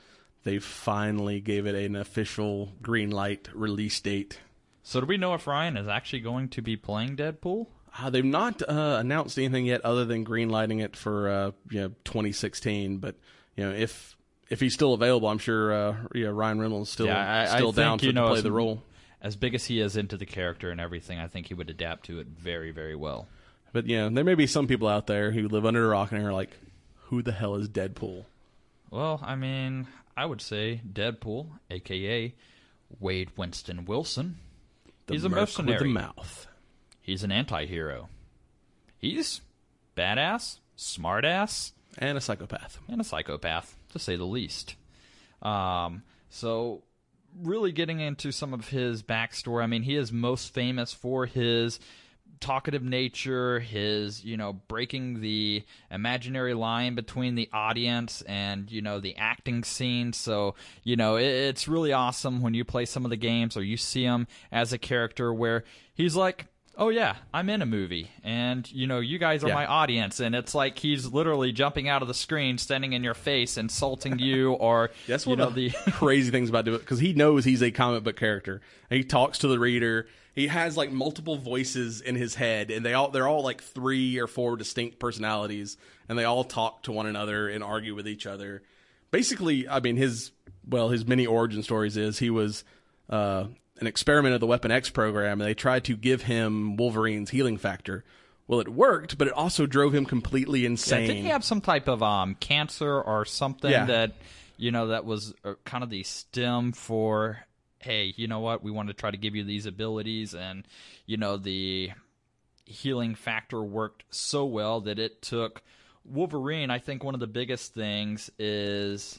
they finally gave it an official green light release date. So do we know if Ryan is actually going to be playing Deadpool? They've not announced anything yet other than green lighting it for 2016. But if he's still available, I'm sure Ryan Reynolds is still down to play the role. As big as he is into the character and everything, I think he would adapt to it very, very well. But there may be some people out there who live under a rock and are like, who the hell is Deadpool? Well, I mean, I would say Deadpool, a.k.a. Wade Winston Wilson. He's a mercenary. With the mouth. He's an anti-hero. He's badass, smartass. And a psychopath. To say the least. So, really getting into some of his backstory, I mean, he is most famous for his talkative nature, his, breaking the imaginary line between the audience and, the acting scene. So, it's really awesome when you play some of the games or you see him as a character where he's like, oh yeah, I'm in a movie, and you guys are my audience, and it's like he's literally jumping out of the screen, standing in your face, insulting you, or that's one of the crazy things about it, because he knows he's a comic book character, and he talks to the reader. He has like multiple voices in his head, and they're all like 3 or 4 distinct personalities, and they all talk to one another and argue with each other. Basically, I mean, his mini origin stories is he was an experiment of the Weapon X program, and they tried to give him Wolverine's healing factor. Well, it worked, but it also drove him completely insane. Yeah, didn't he have some type of cancer or something that that was kind of the stem for, hey, you know what, we want to try to give you these abilities, and the healing factor worked so well that it took Wolverine. I think one of the biggest things is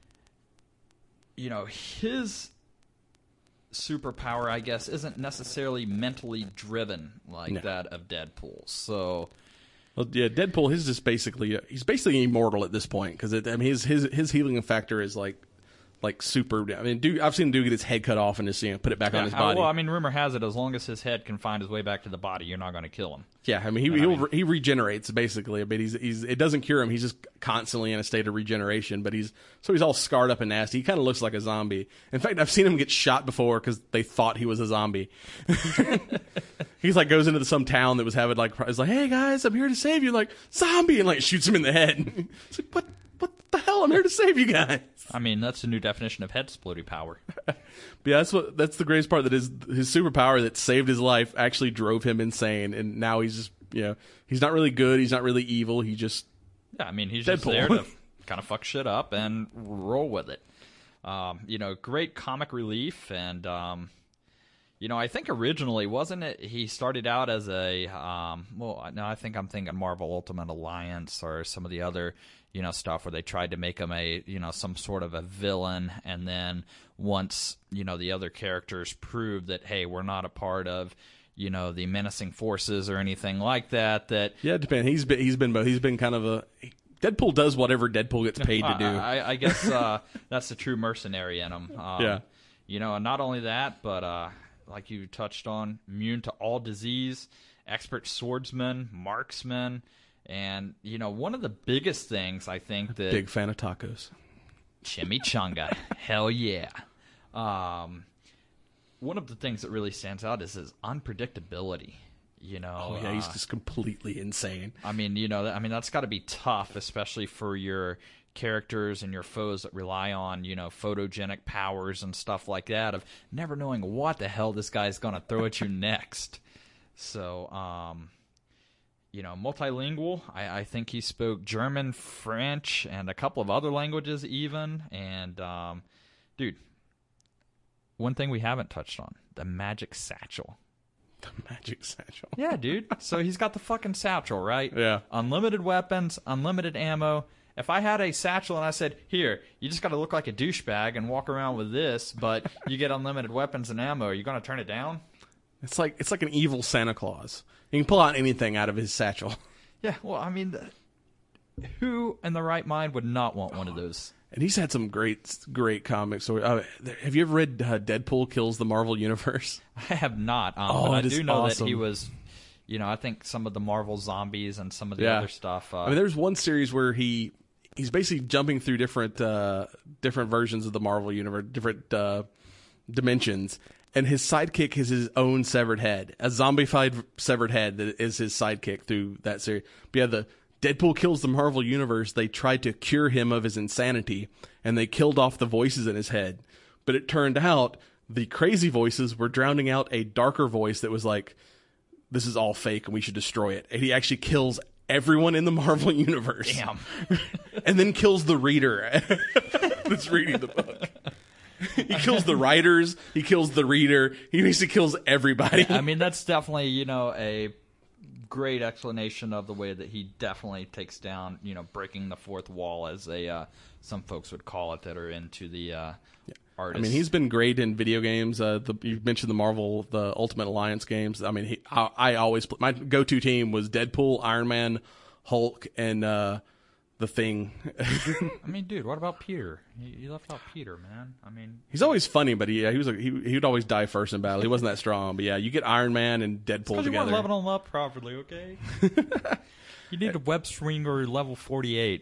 his superpower, I guess, isn't necessarily mentally driven like that of Deadpool. So, Deadpool is just he's basically immortal at this point, because his healing factor is like super. I mean, I've seen him get his head cut off and just put it back on his body. Well, I mean, rumor has it as long as his head can find his way back to the body, you're not going to kill him. Yeah, I mean, he regenerates basically, but it doesn't cure him. He's just constantly in a state of regeneration. But he's all scarred up and nasty. He kind of looks like a zombie. In fact, I've seen him get shot before because they thought he was a zombie. He's like goes into some town that was having it's like, hey guys, I'm here to save you. Like, zombie, and shoots him in the head. It's like, what the hell? I'm here to save you guys. I mean, that's the new definition of head splitty power. But yeah, that's the greatest part, that his superpower that saved his life actually drove him insane, and now he's just he's not really good, he's not really evil, he's just he's just there to kind of fuck shit up and roll with it. Great comic relief, and I think originally, wasn't it, he started out as I think I'm thinking Marvel Ultimate Alliance or some of the other stuff where they tried to make him a some sort of a villain, and then once the other characters proved that, hey, we're not a part of the menacing forces or anything like that. Yeah, it depends. He's been both. He's been kind of a Deadpool does whatever Deadpool gets paid to do. I guess that's the true mercenary in him. And not only that, but like you touched on, immune to all disease, expert swordsman, marksman. And, one of the biggest things, I think that... Big fan of tacos. Chimichanga. Hell yeah. One of the things that really stands out is his unpredictability. Oh, yeah, he's just completely insane. I mean, that's got to be tough, especially for your characters and your foes that rely on, photogenic powers and stuff like that, of never knowing what the hell this guy's going to throw at you next. So, multilingual. I think he spoke German, French, and a couple of other languages even. And, dude, one thing we haven't touched on, the magic satchel. The magic satchel? Yeah, dude. So he's got the fucking satchel, right? Yeah. Unlimited weapons, unlimited ammo. If I had a satchel and I said, here, you just got to look like a douchebag and walk around with this, but you get unlimited weapons and ammo, are you going to turn it down? It's like an evil Santa Claus. You can pull out anything out of his satchel. Yeah, well, I mean, who in the right mind would not want one of those? And he's had some great comics. So, have you ever read Deadpool Kills the Marvel Universe? I have not. But I do know that he was, I think some of the Marvel zombies and some of the other stuff. There's one series where he he's basically jumping through different versions of the Marvel universe, different dimensions, and his sidekick is his own severed head, a zombified severed head that is his sidekick through that series. But yeah, the Deadpool kills the Marvel universe. They tried to cure him of his insanity, and they killed off the voices in his head. But it turned out the crazy voices were drowning out a darker voice that was like, "This is all fake, and we should destroy it." And he actually kills everyone in the Marvel universe. Damn. And then kills the reader that's reading the book. He kills the writers. He kills the reader. He basically kills everybody. I mean, that's definitely, a great explanation of the way that he definitely takes down, breaking the fourth wall, as some folks would call it that are into the artists. I mean, he's been great in video games. You mentioned the Ultimate Alliance games. I mean, I always my go-to team was Deadpool, Iron Man, Hulk, and the Thing. I mean, dude, what about Peter? You left out Peter, man. I mean, he's always funny, but he would always die first in battle. He wasn't that strong, but yeah, you get Iron Man and Deadpool together. You weren't leveling him up properly, okay? You need a web swinger level 48.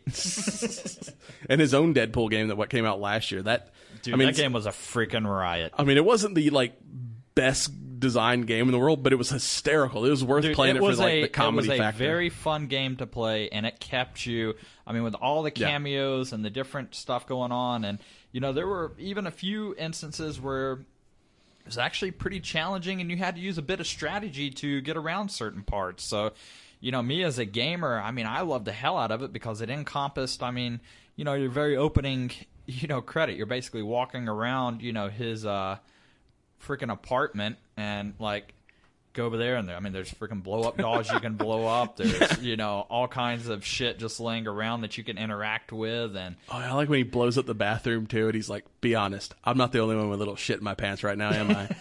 And his own Deadpool game that came out last year. That game was a freaking riot. I mean, it wasn't the best designed game in the world, but it was hysterical. It was worth playing it for the comedy factor. It was a very fun game to play, and it kept you. I mean, with all the cameos and the different stuff going on, and there were even a few instances where it was actually pretty challenging, and you had to use a bit of strategy to get around certain parts. So, me as a gamer, I mean, I loved the hell out of it because it encompassed. I mean, your very opening, credit. You're basically walking around, his freaking apartment and go over there, and there's freaking blow up dolls you can blow up. There's all kinds of shit just laying around that you can interact with. And I like when he blows up the bathroom too, and he's like, "Be honest, I'm not the only one with a little shit in my pants right now, am I?"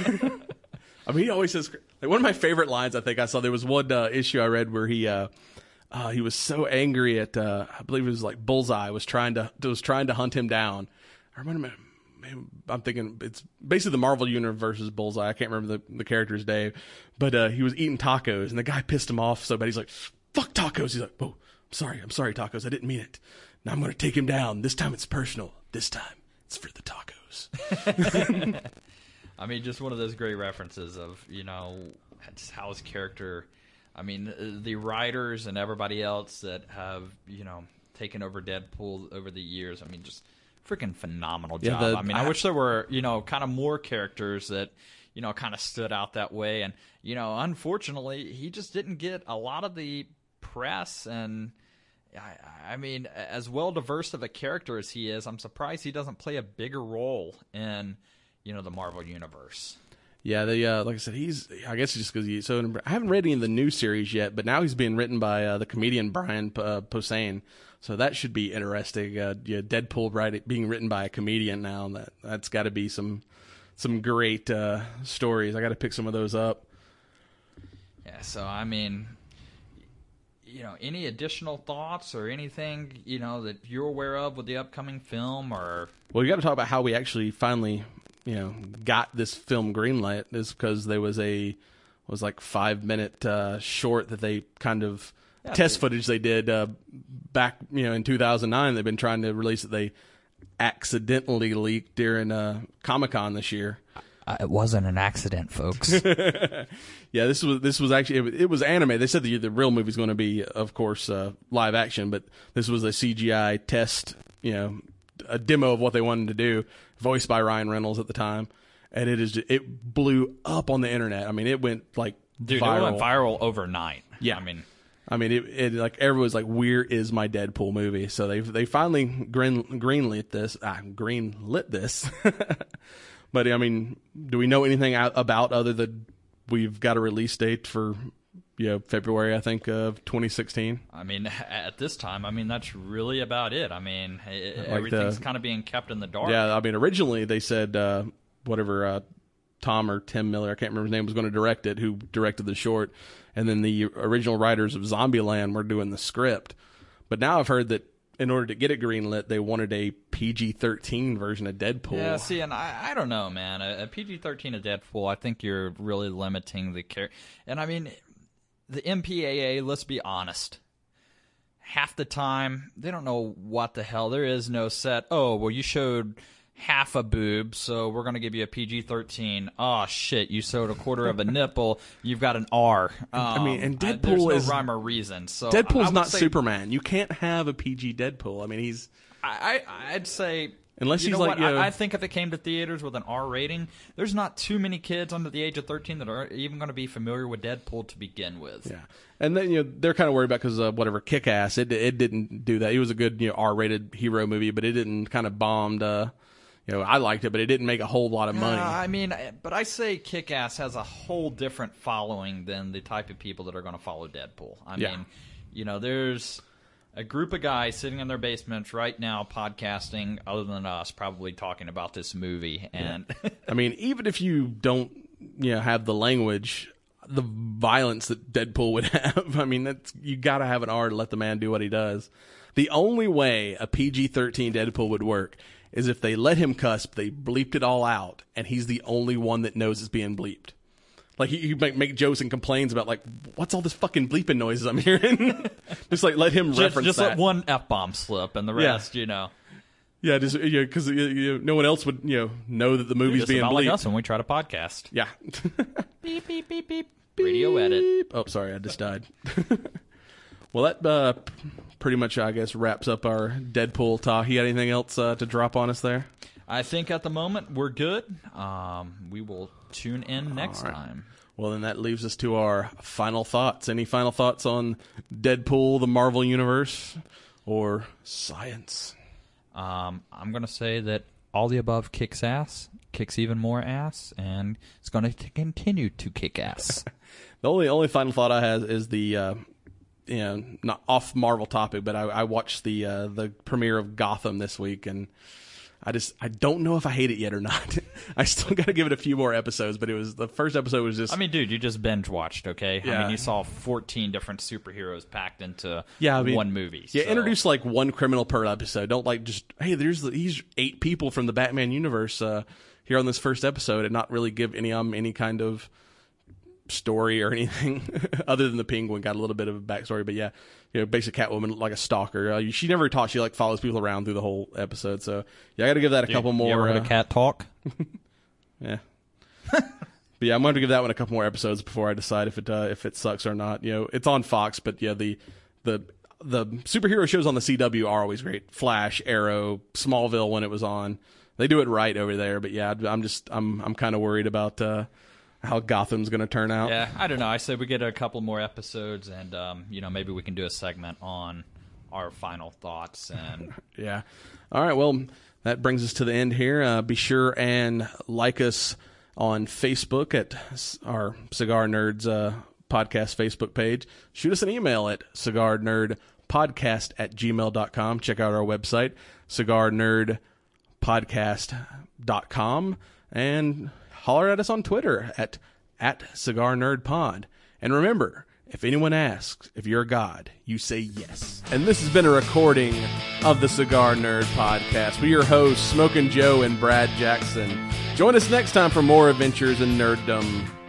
I mean, he always says, one of my favorite lines I think I saw, there was one issue I read where he was so angry at I believe it was Bullseye was trying to hunt him down. I remember. I'm thinking it's basically the Marvel Universe's Bullseye. I can't remember the character's name, but he was eating tacos, and the guy pissed him off so bad. He's like, "Fuck tacos!" He's like, "Oh, I'm sorry, tacos. I didn't mean it. Now I'm going to take him down. This time it's personal. This time it's for the tacos." I mean, just one of those great references of just how his character. I mean, the writers and everybody else that have taken over Deadpool over the years. I mean, just freaking phenomenal job. I wish there were, kind of more characters that, kind of stood out that way. And, unfortunately, he just didn't get a lot of the press. And, I mean, as well diverse of a character as he is, I'm surprised he doesn't play a bigger role in, the Marvel Universe. Yeah, like I said, I guess just because I haven't read any of the new series yet, but now he's being written by the comedian Brian Posehn. So that should be interesting. Deadpool being written by a comedian now. That's got to be some great stories. I got to pick some of those up. Yeah. So I mean, any additional thoughts or anything that you're aware of with the upcoming film, or? Well, you got to talk about how we actually finally got this film greenlit. Is because there was 5-minute short that they kind of. Test footage they did back in 2009. They've been trying to release it. They accidentally leaked during Comic-Con this year. It wasn't an accident, folks. Yeah, this was actually it was anime. They said the real movie's going to be, of course, live action, but this was a CGI test, a demo of what they wanted to do, voiced by Ryan Reynolds at the time, and it blew up on the internet. I mean, it went viral. It went viral overnight. Yeah, I mean, it everyone's like, "Where is my Deadpool movie?" So they finally greenlit this. But I mean, do we know anything about other than we've got a release date for February, I think, of 2016? I mean, at this time, that's really about it. I mean, everything's kind of being kept in the dark. Yeah, I mean, originally they said Tom or Tim Miller, I can't remember his name, was going to direct it, who directed the short. And then the original writers of Zombieland were doing the script. But now I've heard that in order to get it greenlit, they wanted a PG-13 version of Deadpool. Yeah, see, and I don't know, man. A PG-13 of Deadpool, I think you're really limiting the character. And I mean, the MPAA, let's be honest, half the time, they don't know what the hell. There is no set, oh, well, you showed half a boob, so we're going to give you a PG-13. Oh, shit, you showed a quarter of a nipple, you've got an R. And Deadpool there's is... no rhyme or reason. So Deadpool's not Superman. You can't have a PG Deadpool. I mean, he's... I'd say... Unless you he's know like, what? I think if it came to theaters with an R rating, there's not too many kids under the age of 13 that are even going to be familiar with Deadpool to begin with. Yeah, and then they're kind of worried about because whatever Kick-Ass, it didn't do that. It was a good R-rated hero movie, but it didn't kind of bombed. I liked it, but it didn't make a whole lot of money. But I say Kick-Ass has a whole different following than the type of people that are going to follow Deadpool. I mean, there's a group of guys sitting in their basements right now podcasting, other than us, probably talking about this movie. And I mean, even if you don't have the language, the violence that Deadpool would have, I mean, you got to have an R to let the man do what he does. The only way a PG-13 Deadpool would work is if they let him cuss, but they bleeped it all out, and he's the only one that knows it's being bleeped. Like, you make jokes and complains about, like, what's all this fucking bleeping noises I'm hearing? Just, like, let him reference just that. let one F-bomb slip, and the rest, Yeah, just because no one else would, know that the movie's being bleeped. Like us when we try to podcast. Yeah. Beep, beep, beep, beep. Radio edit. Oh, sorry, I just died. Well, that pretty much, I guess, wraps up our Deadpool talk. You got anything else to drop on us there? I think at the moment we're good. We will tune in next time. Well, then that leaves us to our final thoughts. Any final thoughts on Deadpool, the Marvel Universe, or science? I'm going to say that all the above kicks ass, kicks even more ass, and it's going to continue to kick ass. The only final thought I have is the, not off Marvel topic, but I watched the premiere of Gotham this week, and I don't know if I hate it yet or not. I still got to give it a few more episodes, but the first episode was just... I mean, dude, you just binge watched, okay? Yeah. I mean, you saw 14 different superheroes packed into one movie. Yeah, introduce like one criminal per episode. Don't like just, hey, these 8 people from the Batman universe here on this first episode, and not really give any kind of story or anything other than the Penguin got a little bit of a backstory. But yeah, basic Catwoman, like a stalker. She never talks. She like follows people around through the whole episode. So yeah, I got to give that a couple more. You ever heard a cat talk? Yeah. But yeah, I'm going to give that one a couple more episodes before I decide if it sucks or not. It's on Fox, but yeah, the superhero shows on the CW are always great. Flash, Arrow, Smallville when it was on, they do it right over there. But yeah, I'm kind of worried about how Gotham's going to turn out. Yeah, I don't know. I said we get a couple more episodes, and maybe we can do a segment on our final thoughts. And yeah. All right. Well, that brings us to the end here. Be sure and like us on Facebook at our Cigar Nerds podcast Facebook page. Shoot us an email at cigarnerdpodcast@gmail.com. Check out our website, cigarnerdpodcast.com, and holler at us on Twitter at CigarNerdPod. And remember, if anyone asks if you're a god, you say yes. And this has been a recording of the Cigar Nerd Podcast. We're your hosts, Smokin' Joe and Brad Jackson. Join us next time for more adventures in nerddom.